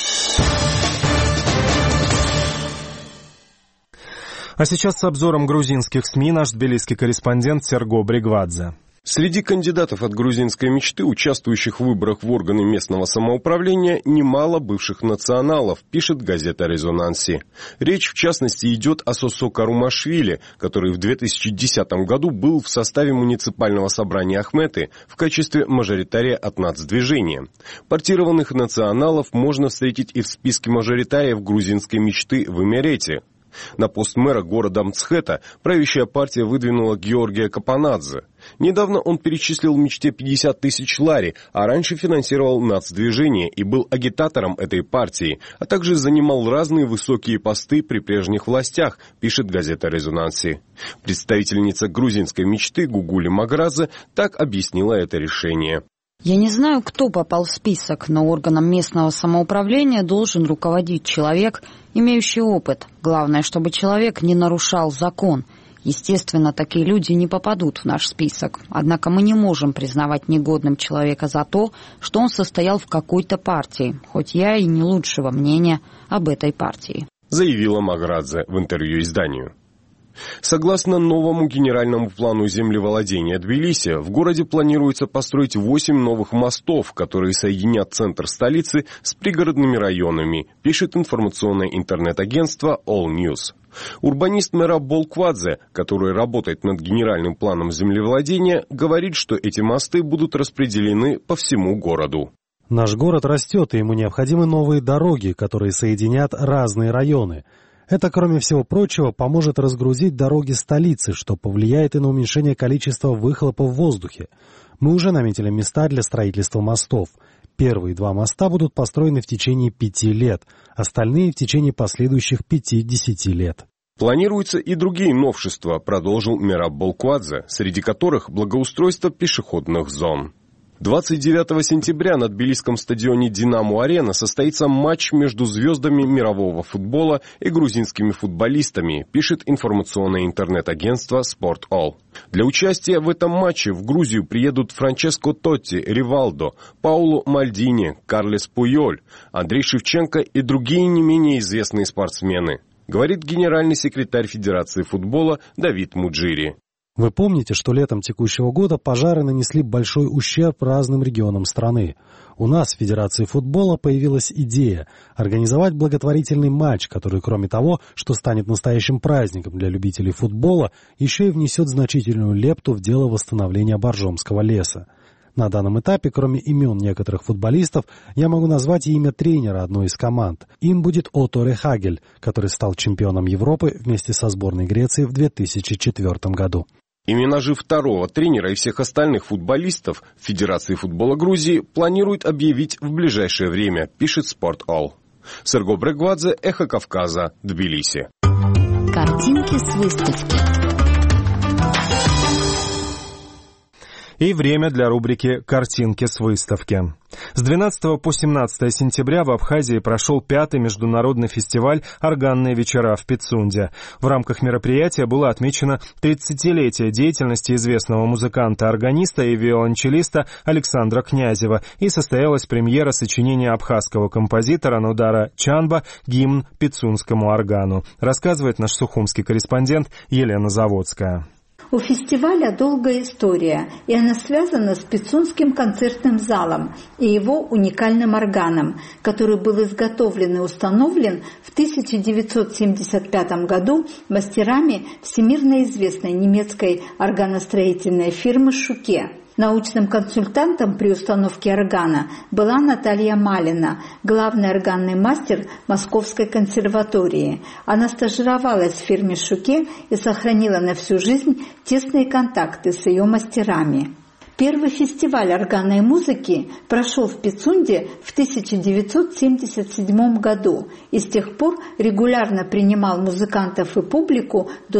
А сейчас с обзором грузинских СМИ наш тбилисский корреспондент Серго Бригвадзе. Среди кандидатов от грузинской мечты, участвующих в выборах в органы местного самоуправления, немало бывших националов, пишет газета «Резонанси». Речь, в частности, идет о Сосо Карумашвили, который в 2010 году был в составе муниципального собрания Ахметы в качестве мажоритария от нацдвижения. Партированных националов можно встретить и в списке мажоритариев грузинской мечты в Имерете. На пост мэра города Мцхета правящая партия выдвинула Георгия Капанадзе. Недавно он перечислил в мечте 50 тысяч лари, а раньше финансировал нацдвижение и был агитатором этой партии, а также занимал разные высокие посты при прежних властях, пишет газета «Резонанси». Представительница грузинской мечты Гугули Магразе так объяснила это решение. Я не знаю, кто попал в список, но органом местного самоуправления должен руководить человек, имеющий опыт. Главное, чтобы человек не нарушал закон. Естественно, такие люди не попадут в наш список. Однако мы не можем признавать негодным человека за то, что он состоял в какой-то партии, хоть я и не лучшего мнения об этой партии, заявила Маградзе в интервью изданию. Согласно новому генеральному плану землевладения Тбилиси, в городе планируется построить 8 новых мостов, которые соединят центр столицы с пригородными районами, пишет информационное интернет-агентство All News. Урбанист мэра Болквадзе, который работает над генеральным планом землевладения, говорит, что эти мосты будут распределены по всему городу. Наш город растет, и ему необходимы новые дороги, которые соединят разные районы. Это, кроме всего прочего, поможет разгрузить дороги столицы, что повлияет и на уменьшение количества выхлопов в воздухе. Мы уже наметили места для строительства мостов. Первые 2 моста будут построены в течение 5 лет, остальные в течение последующих 5-10 лет. Планируются и другие новшества, продолжил Мераб Болквадзе, среди которых благоустройство пешеходных зон. 29 сентября на тбилисском стадионе «Динамо-Арена» состоится матч между звездами мирового футбола и грузинскими футболистами, пишет информационное интернет-агентство «Спорт.All». Для участия в этом матче в Грузию приедут Франческо Тотти, Ривалдо, Пауло Мальдини, Карлес Пуйоль, Андрей Шевченко и другие не менее известные спортсмены. говорит генеральный секретарь Федерации футбола Давид Муджири. Вы помните, что летом текущего года пожары нанесли большой ущерб разным регионам страны. У нас в Федерации футбола появилась идея организовать благотворительный матч, который, кроме того, что станет настоящим праздником для любителей футбола, еще и внесет значительную лепту в дело восстановления Боржомского леса. На данном этапе, кроме имен некоторых футболистов, я могу назвать и имя тренера одной из команд. Им будет Отто Рехагель, который стал чемпионом Европы вместе со сборной Греции в 2004 году. Имена же второго тренера и всех остальных футболистов Федерации футбола Грузии планируют объявить в ближайшее время, пишет Sport.all. Серго Брегвадзе, Эхо Кавказа, Тбилиси. Картинки с выставки. И время для рубрики «Картинки с выставки». С 12 по 17 сентября в Абхазии прошел 5-й международный фестиваль «Органные вечера» в Пицунде. В рамках мероприятия было отмечено 30-летие деятельности известного музыканта-органиста и виолончелиста Александра Князева и состоялась премьера сочинения абхазского композитора Нудара Чанба «Гимн пицунскому органу», рассказывает наш сухумский корреспондент Елена Заводская. У фестиваля долгая история, и она связана с Пицунским концертным залом и его уникальным органом, который был изготовлен и установлен в 1975 году мастерами всемирно известной немецкой органостроительной фирмы «Шуке». Научным консультантом при установке органа была Наталья Малина, главный органный мастер Московской консерватории. Она стажировалась в фирме «Шуке» и сохранила на всю жизнь тесные контакты с ее мастерами. Первый фестиваль органной музыки прошел в Пицунде в 1977 году и с тех пор регулярно принимал музыкантов и публику до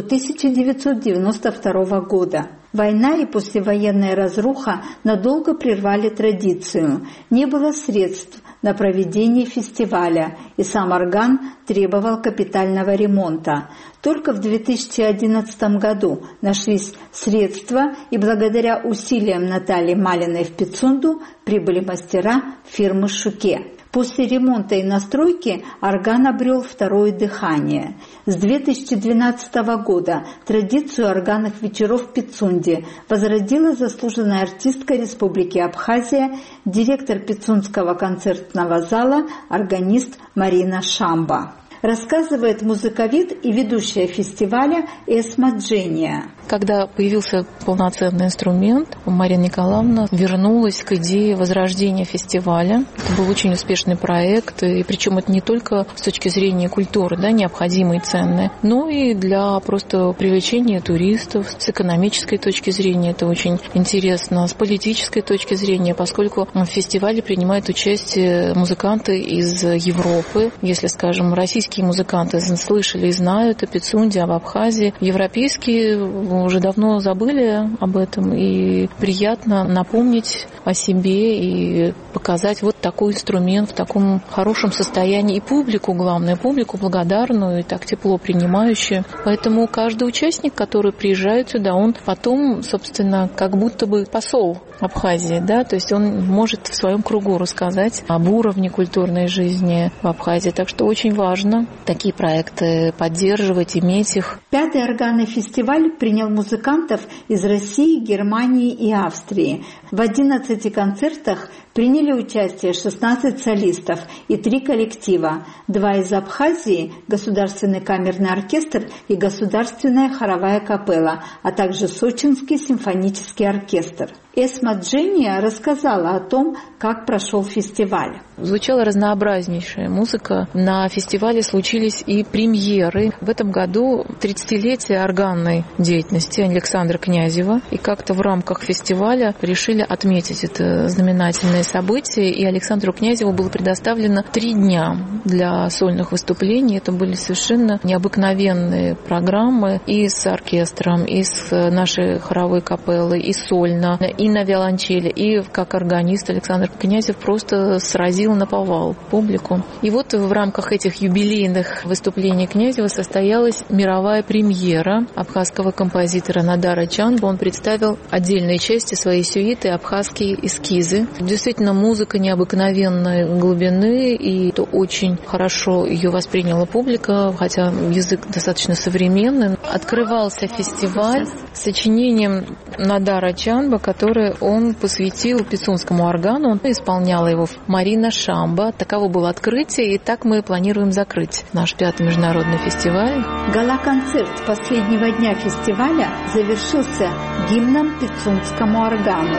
1992 года. Война и послевоенная разруха надолго прервали традицию. Не было средств на проведение фестиваля, и сам орган требовал капитального ремонта. Только в 2011 году нашлись средства, и благодаря усилиям Натальи Малиной в Пицунду прибыли мастера фирмы «Шуке». После ремонта и настройки орган обрел второе дыхание. С 2012 года традицию органных вечеров в Пицунде возродила заслуженная артистка Республики Абхазия, директор Пицунского концертного зала, органист Марина Шамба. Рассказывает музыковед и ведущая фестиваля Эсма Джения. Когда появился полноценный инструмент, Марина Николаевна вернулась к идее возрождения фестиваля. Это был очень успешный проект, и причем это не только с точки зрения культуры, да, необходимой и ценной, но и для просто привлечения туристов. С экономической точки зрения это очень интересно, с политической точки зрения, поскольку в фестивале принимают участие музыканты из Европы. Если, скажем, российские музыканты слышали и знают о Пицунде, об Абхазии, европейские уже давно забыли об этом, и приятно напомнить о себе и показать вот такой инструмент в таком хорошем состоянии. И публику, главное, публику благодарную и так тепло принимающую. Поэтому каждый участник, который приезжает сюда, он потом, собственно, как будто бы посол Абхазии, да, то есть он может в своем кругу рассказать об уровне культурной жизни в Абхазии. Так что очень важно такие проекты поддерживать, иметь их. 5-й органный фестиваль принял музыкантов из России, Германии и Австрии. В 11 концертах приняли участие 16 солистов и 3 коллектива. 2 из Абхазии, Государственный камерный оркестр и Государственная хоровая капелла, а также Сочинский симфонический оркестр. Эсма Джения рассказала о том, как прошел фестиваль. Звучала разнообразнейшая музыка. На фестивале случились и премьеры. В этом году 30-летие органной деятельности Александра Князева. И как-то в рамках фестиваля решили отметить это знаменательное событие. И Александру Князеву было предоставлено 3 дня для сольных выступлений. Это были совершенно необыкновенные программы и с оркестром, и с нашей хоровой капеллой, и сольно. И и на виолончели, и как органист Александр Князев просто сразил наповал публику. И вот в рамках этих юбилейных выступлений Князева состоялась мировая премьера абхазского композитора Надара Чанба. Он представил отдельные части своей сюиты «Абхазские эскизы». Действительно, музыка необыкновенной глубины, и это очень хорошо ее восприняла публика, хотя язык достаточно современный. Открывался фестиваль сочинением Надара Чанба, который он посвятил пицунскому органу. Он исполняла его Марина Шамба. Таково было открытие, и так мы планируем закрыть наш 5-й международный фестиваль. Гала-концерт последнего дня фестиваля завершился гимном пицунскому органу.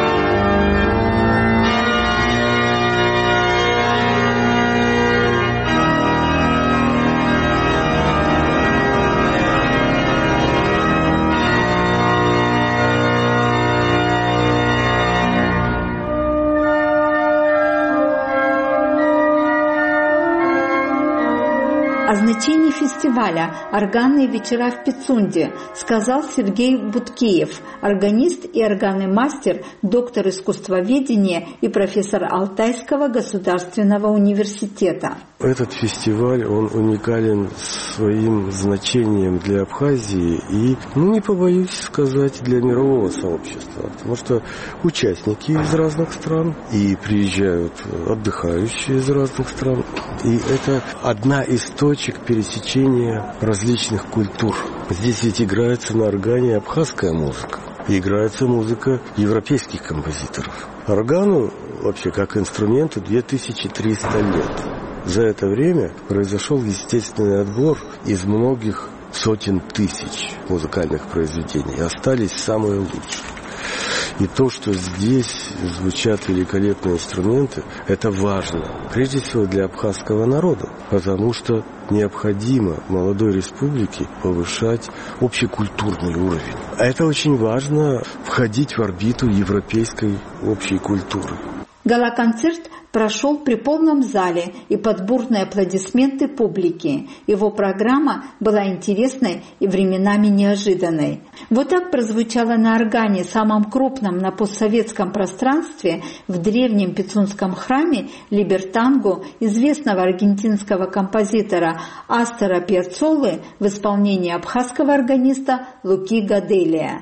О значении фестиваля «Органные вечера в Пицунде» сказал Сергей Буткеев, органист и органный мастер, доктор искусствоведения и профессор Алтайского государственного университета. Этот фестиваль, он уникален своим значением для Абхазии и, не побоюсь сказать, для мирового сообщества. Потому что участники из разных стран и приезжают отдыхающие из разных стран. И это одна из точек пересечения различных культур. Здесь ведь играется на органе абхазская музыка. И играется музыка европейских композиторов. Органу, вообще, как инструменту, 2300 лет. За это время произошел естественный отбор из многих сотен тысяч музыкальных произведений. Остались самые лучшие. И то, что здесь звучат великолепные инструменты, это важно. Прежде всего для абхазского народа, потому что необходимо молодой республике повышать общекультурный уровень. А это очень важно, входить в орбиту европейской общей культуры. Гала-концерт прошел при полном зале и под бурные аплодисменты публики. Его программа была интересной и временами неожиданной. Вот так прозвучало на органе, самом крупном на постсоветском пространстве, в древнем пицунском храме Либертангу, известного аргентинского композитора Астора Пьяццолы в исполнении абхазского органиста Луки Гаделия.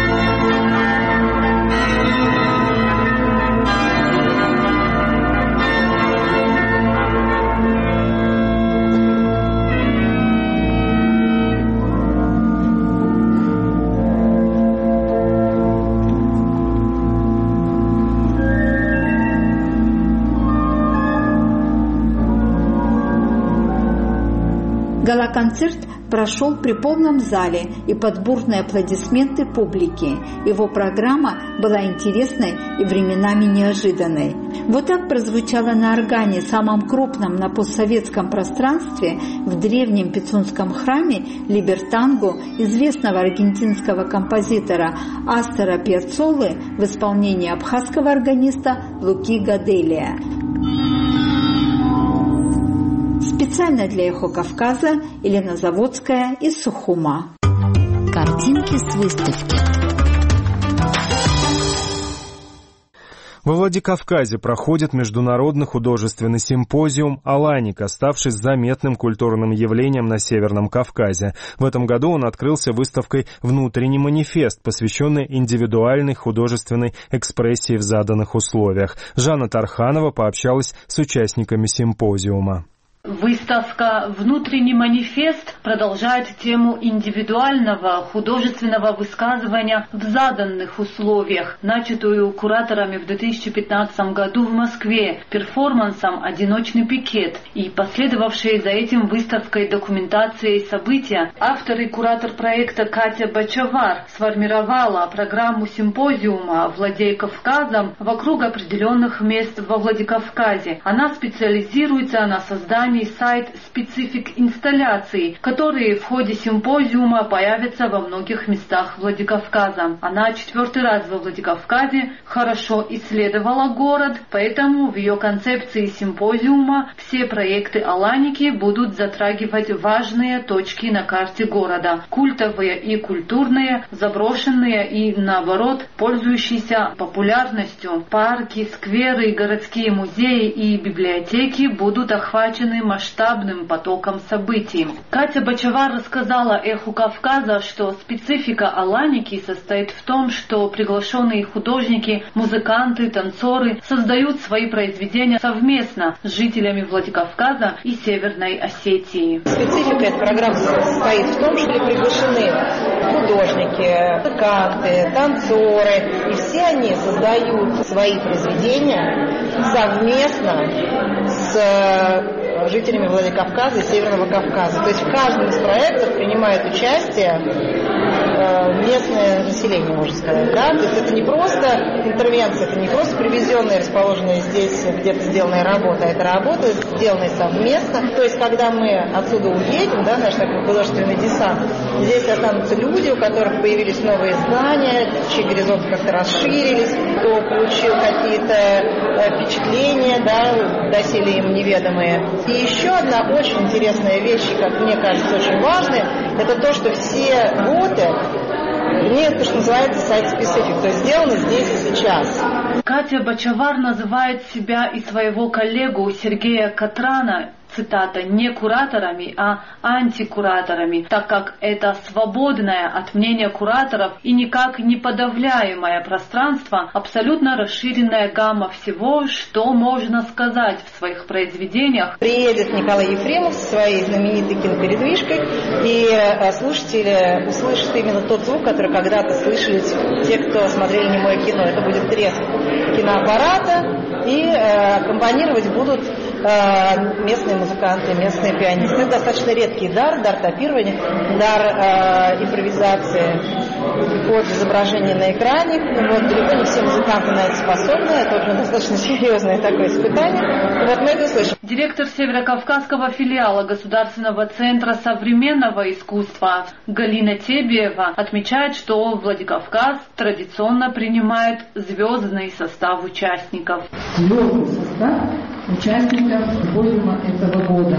Гала-концерт прошел при полном зале и под бурные аплодисменты публики. Его программа была интересной и временами неожиданной. Вот так прозвучало на органе, самом крупном на постсоветском пространстве, в древнем пицунском храме Либертангу, известного аргентинского композитора Астора Пьяццолы в исполнении абхазского органиста Луки Гаделия. Специально для «Эхо Кавказа» Елена Заводская из Сухума. Картинки с выставки. Во Владикавказе проходит международный художественный симпозиум «Аланика», ставший заметным культурным явлением на Северном Кавказе. В этом году он открылся выставкой «Внутренний манифест», посвященный индивидуальной художественной экспрессии в заданных условиях. Жанна Тарханова пообщалась с участниками симпозиума. Выставка «Внутренний манифест» продолжает тему индивидуального художественного высказывания в заданных условиях, начатую кураторами в 2015 году в Москве перформансом «Одиночный пикет» и последовавшей за этим выставкой документации события. Автор и куратор проекта Катя Бачавар сформировала программу симпозиума «Владей Кавказом» вокруг определенных мест во Владикавказе. Она специализируется на создании сайт специфик инсталляций, которые в ходе симпозиума появятся во многих местах Владикавказа. Она 4-й раз во Владикавказе, хорошо исследовала город, поэтому в ее концепции симпозиума все проекты Аланики будут затрагивать важные точки на карте города, культовые и культурные, заброшенные и, наоборот, пользующиеся популярностью. Парки, скверы, городские музеи и библиотеки будут охвачены масштабным потоком событий. Катя Бачавар рассказала «Эху Кавказа», что специфика Аланики состоит в том, что приглашенные художники, музыканты, танцоры создают свои произведения совместно с жителями Владикавказа и Северной Осетии. Специфика этой программы состоит в том, что приглашены художники, музыканты, танцоры, и все они создают свои произведения совместно с жителями Владикавказа и Северного Кавказа. То есть в каждом из проектов принимает участие местное население, можно сказать. Да? То есть это не просто интервенция, это не просто привезенная, расположенная здесь где-то сделанная работа, а это работа, сделанная совместно. То есть когда мы отсюда уедем, да, наш такой художественный десант, здесь останутся люди, у которых появились новые знания, чьи горизонты как-то расширились, кто получил какие-то впечатления, да, доселе им неведомые. И еще одна очень интересная вещь, как мне кажется, очень важная, это то, что все работы имеют то, что называется сайт-специфик, то есть сделано здесь и сейчас. Катя Бачавар называет себя и своего коллегу Сергея Катрана, цитата, не кураторами, а антикураторами, так как это свободное от мнения кураторов и никак не подавляемое пространство, абсолютно расширенная гамма всего, что можно сказать в своих произведениях. Приедет Николай Ефремов со своей знаменитой кинопередвижкой, и слушатели услышат именно тот звук, который когда-то слышали те, кто смотрели немое кино. Это будет треск киноаппарата, и аккомпанировать будут местные музыканты, местные пианисты. Это достаточно редкий дар топирования, дар импровизации под изображение на экране. Вот, далеко не все музыканты на это способны. Это уже достаточно серьезное такое испытание. Вот мы это слышим. Директор Северокавказского филиала Государственного центра современного искусства Галина Тебиева отмечает, что Владикавказ традиционно принимает звездный состав участников. Звездный состав участников симпозиума этого года.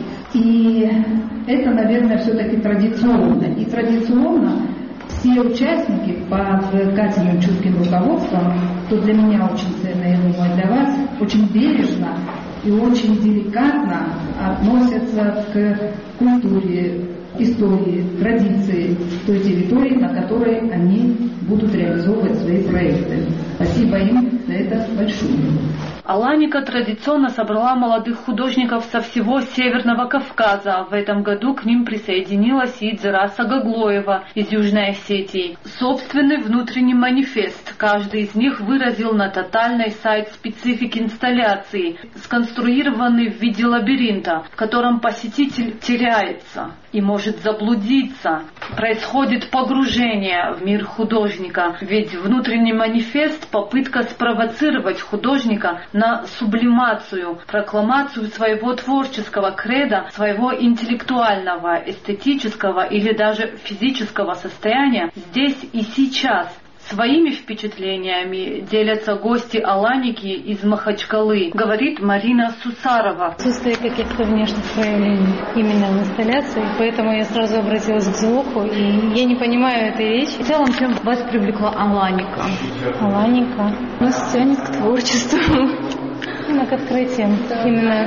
И это, наверное, все-таки традиционно. И традиционно все участники под Катиным чутким руководством, что для меня очень ценно, я думаю, для вас, очень бережно и очень деликатно относятся к культуре, истории, традиции той территории, на которой они будут реализовывать свои проекты. Спасибо им за это большое. Аланика традиционно собрала молодых художников со всего Северного Кавказа. В этом году к ним присоединилась и Дзираса Гаглоева из Южной Осетии. Собственный внутренний манифест каждый из них выразил на тотальной сайт-специфик инсталляции, сконструированный в виде лабиринта, в котором посетитель теряется и может заблудиться. Происходит погружение в мир художника, ведь внутренний манифест — попытка спровоцировать художника на сублимацию, прокламацию своего творческого кредо, своего интеллектуального, эстетического или даже физического состояния здесь и сейчас. Своими впечатлениями делятся гости Аланики из Махачкалы, говорит Марина Сусарова. Отсутствие каких-то внешних проявлений именно в инсталляции, поэтому я сразу обратилась к звуку, и я не понимаю этой речи. В целом, чем вас привлекла Аланика? Аланика нас тянет к творчеству, именно к открытиям, именно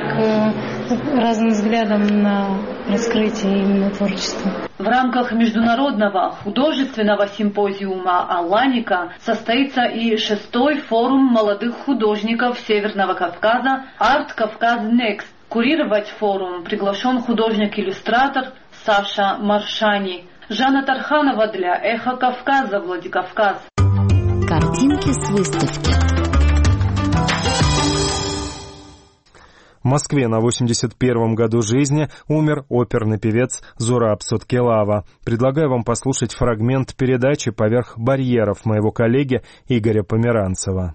к разным взглядам на раскрытие именно творчества. В рамках международного художественного симпозиума «Аланика» состоится и 6-й форум молодых художников Северного Кавказа «Арт Кавказ Next». Курировать форум приглашен художник-иллюстратор Саша Маршани. Жанна Тарханова для «Эхо Кавказа», Владикавказ. Картинки с выставки. В Москве на 81-м году жизни умер оперный певец Зураб Суткелава. Предлагаю вам послушать фрагмент передачи «Поверх барьеров» моего коллеги Игоря Померанцева.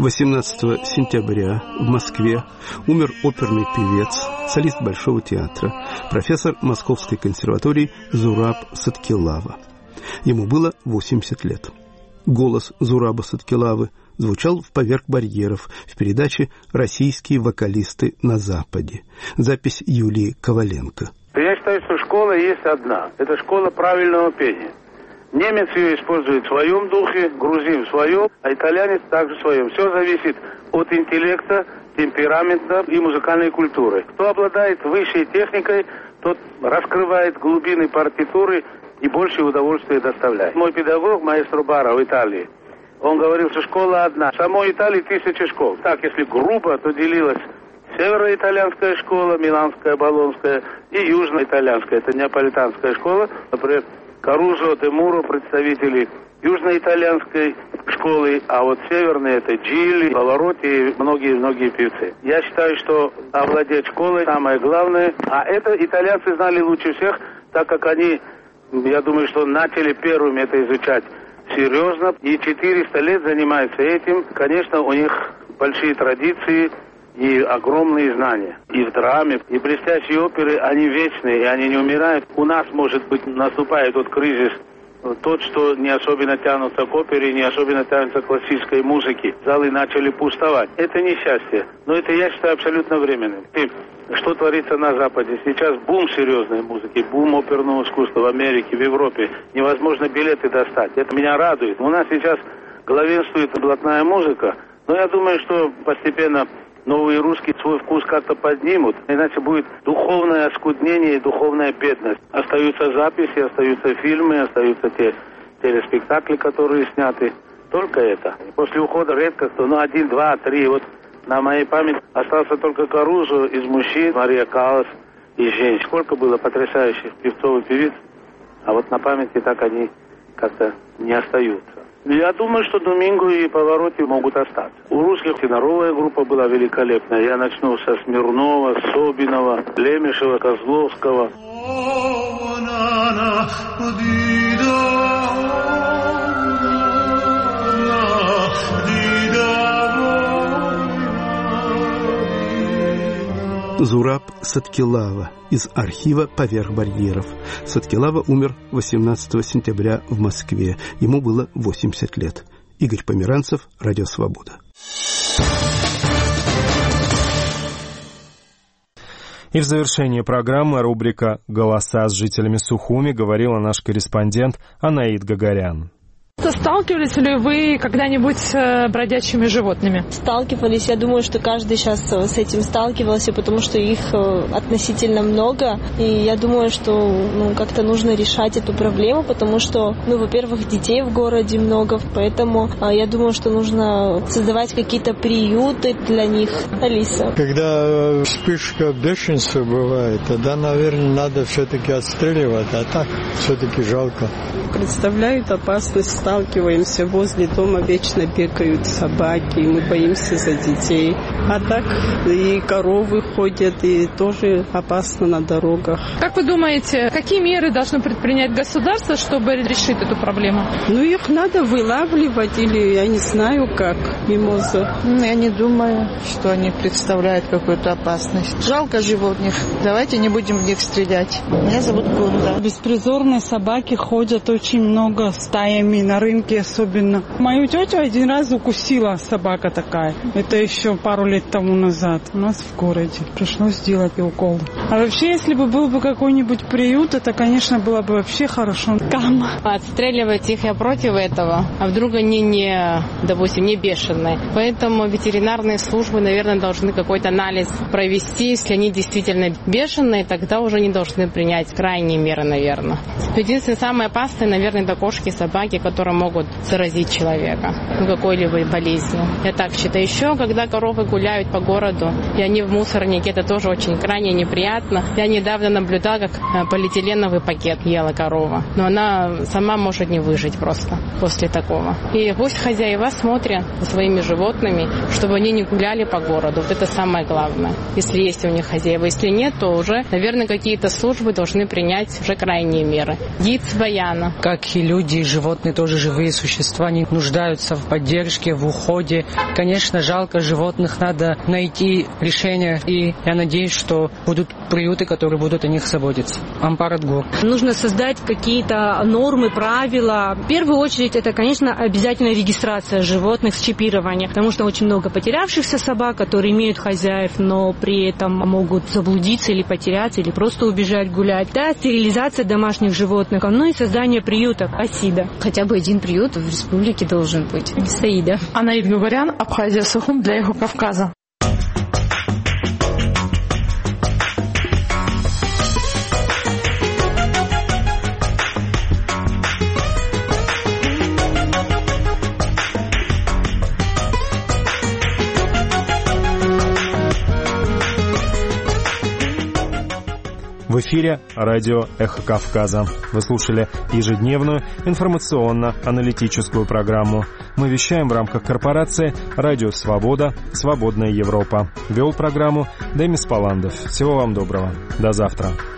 18 сентября в Москве умер оперный певец, солист Большого театра, профессор Московской консерватории Зураб Саткилава. Ему было 80 лет. Голос Зураба Саткилавы звучал в «Поверх барьеров» в передаче «Российские вокалисты на Западе». Запись Юлии Коваленко. Я считаю, что школа есть одна. Это школа правильного пения. Немец ее использует в своем духе, грузин в своем, а итальянец также в своем. Все зависит от интеллекта, темперамента и музыкальной культуры. Кто обладает высшей техникой, тот раскрывает глубины партитуры и больше удовольствия доставляет. Мой педагог, маэстро Бара в Италии, он говорил, что школа одна. В самой Италии 1000 школ. Так, если грубо, то делилась североитальянская школа, миланская, болонская и южноитальянская. Это неаполитанская школа. Например, Карузо, де Муро, представители южноитальянской школы, а вот северные это Джили, Паваротти и многие-многие певцы. Я считаю, что овладеть школой самое главное, а это итальянцы знали лучше всех, так как они, я думаю, что начали первыми это изучать серьезно, и 400 лет занимаются этим. Конечно, у них большие традиции и огромные знания. И в драме, и блестящие оперы, они вечные, и они не умирают. У нас, может быть, наступает тот кризис, тот, что не особенно тянутся к опере, не особенно тянутся к классической музыке. Залы начали пустовать. Это несчастье, но это, я считаю, абсолютно временным. И что творится на Западе? Сейчас бум серьезной музыки, бум оперного искусства в Америке, в Европе. Невозможно билеты достать. Это меня радует. У нас сейчас главенствует блатная музыка, но я думаю, что постепенно новые русские свой вкус как-то поднимут, иначе будет духовное оскуднение и духовная бедность. Остаются записи, остаются фильмы, остаются те телеспектакли, которые сняты. Только это. После ухода редко кто, 1, 2, 3. Вот на моей памяти остался только Карузо из мужчин, Мария Каллас из женщин. Сколько было потрясающих певцов и певиц, а вот на памяти так они как-то не остаются. Я думаю, что Доминго и Паваротти могут остаться. У русских теноровая группа была великолепная. Я начну со Смирнова, Собинова, Лемешева, Козловского. Зураб Саткилава из архива «Поверх барьеров». Саткилава умер 18 сентября в Москве. Ему было 80 лет. Игорь Померанцев, Радио Свобода. И в завершении программы рубрика «Голоса с жителями Сухуми» говорила наш корреспондент Анаид Гагарян. Сталкивались ли вы когда-нибудь с бродячими животными? Сталкивались. Я думаю, что каждый сейчас с этим сталкивался, потому что их относительно много. И я думаю, что как-то нужно решать эту проблему, потому что, во-первых, детей в городе много, поэтому я думаю, что нужно создавать какие-то приюты для них. Алиса. Когда вспышка бешенства бывает, тогда, наверное, надо все-таки отстреливать, а так все-таки жалко. Представляют опасность, сталкиваемся возле дома, вечно бегают собаки, и мы боимся за детей. А так и коровы ходят, и тоже опасно на дорогах. Как вы думаете, какие меры должно предпринять государство, чтобы решить эту проблему? Их надо вылавливать, или я не знаю как, мимоза. Я не думаю, что они представляют какую-то опасность. Жалко животных, давайте не будем в них стрелять. Меня зовут Гунда. Беспризорные собаки ходят очень много, стаями на рынке особенно. Мою тетю один раз укусила собака такая. Это еще пару лет тому назад. У нас в городе. Пришлось сделать укол. А вообще, если бы был бы какой-нибудь приют, это, конечно, было бы вообще хорошо. Отстреливать их я против этого. А вдруг они допустим, не бешеные. Поэтому ветеринарные службы, наверное, должны какой-то анализ провести. Если они действительно бешеные, тогда уже не должны принять крайние меры, наверное. Единственное, самое опасное, наверное, это кошки, собаки, которые могут заразить человека какой-либо болезнью. Я так считаю. Еще, когда коровы гуляют по городу, и они в мусорнике, это тоже очень крайне неприятно. Я недавно наблюдала, как полиэтиленовый пакет ела корова. Но она сама может не выжить просто после такого. И пусть хозяева смотрят за своим своими животными, чтобы они не гуляли по городу. Вот это самое главное, если есть у них хозяева. Если нет, то уже, наверное, какие-то службы должны принять уже крайние меры. Гиц Баяна. Как и люди, и животные тоже живые существа, они нуждаются в поддержке, в уходе. Конечно, жалко животных, надо найти решение, и я надеюсь, что будут приюты, которые будут о них заботиться. Ампар от гор. Нужно создать какие-то нормы, правила. В первую очередь, это, конечно, обязательно регистрация животных с чипированием, потому что очень много потерявшихся собак, которые имеют хозяев, но при этом могут заблудиться или потеряться, или просто убежать гулять. Да, стерилизация домашних животных, ну и создание приютов АСИДа. Хотя бы один приют в республике должен быть. САИДа. Анаид Гугарян, Абхазия, Сухум для Эхо Кавказа. В эфире радио «Эхо Кавказа». Вы слушали ежедневную информационно-аналитическую программу. Мы вещаем в рамках корпорации «Радио Свобода. Свободная Европа». Вел программу Демис Паландов. Всего вам доброго. До завтра.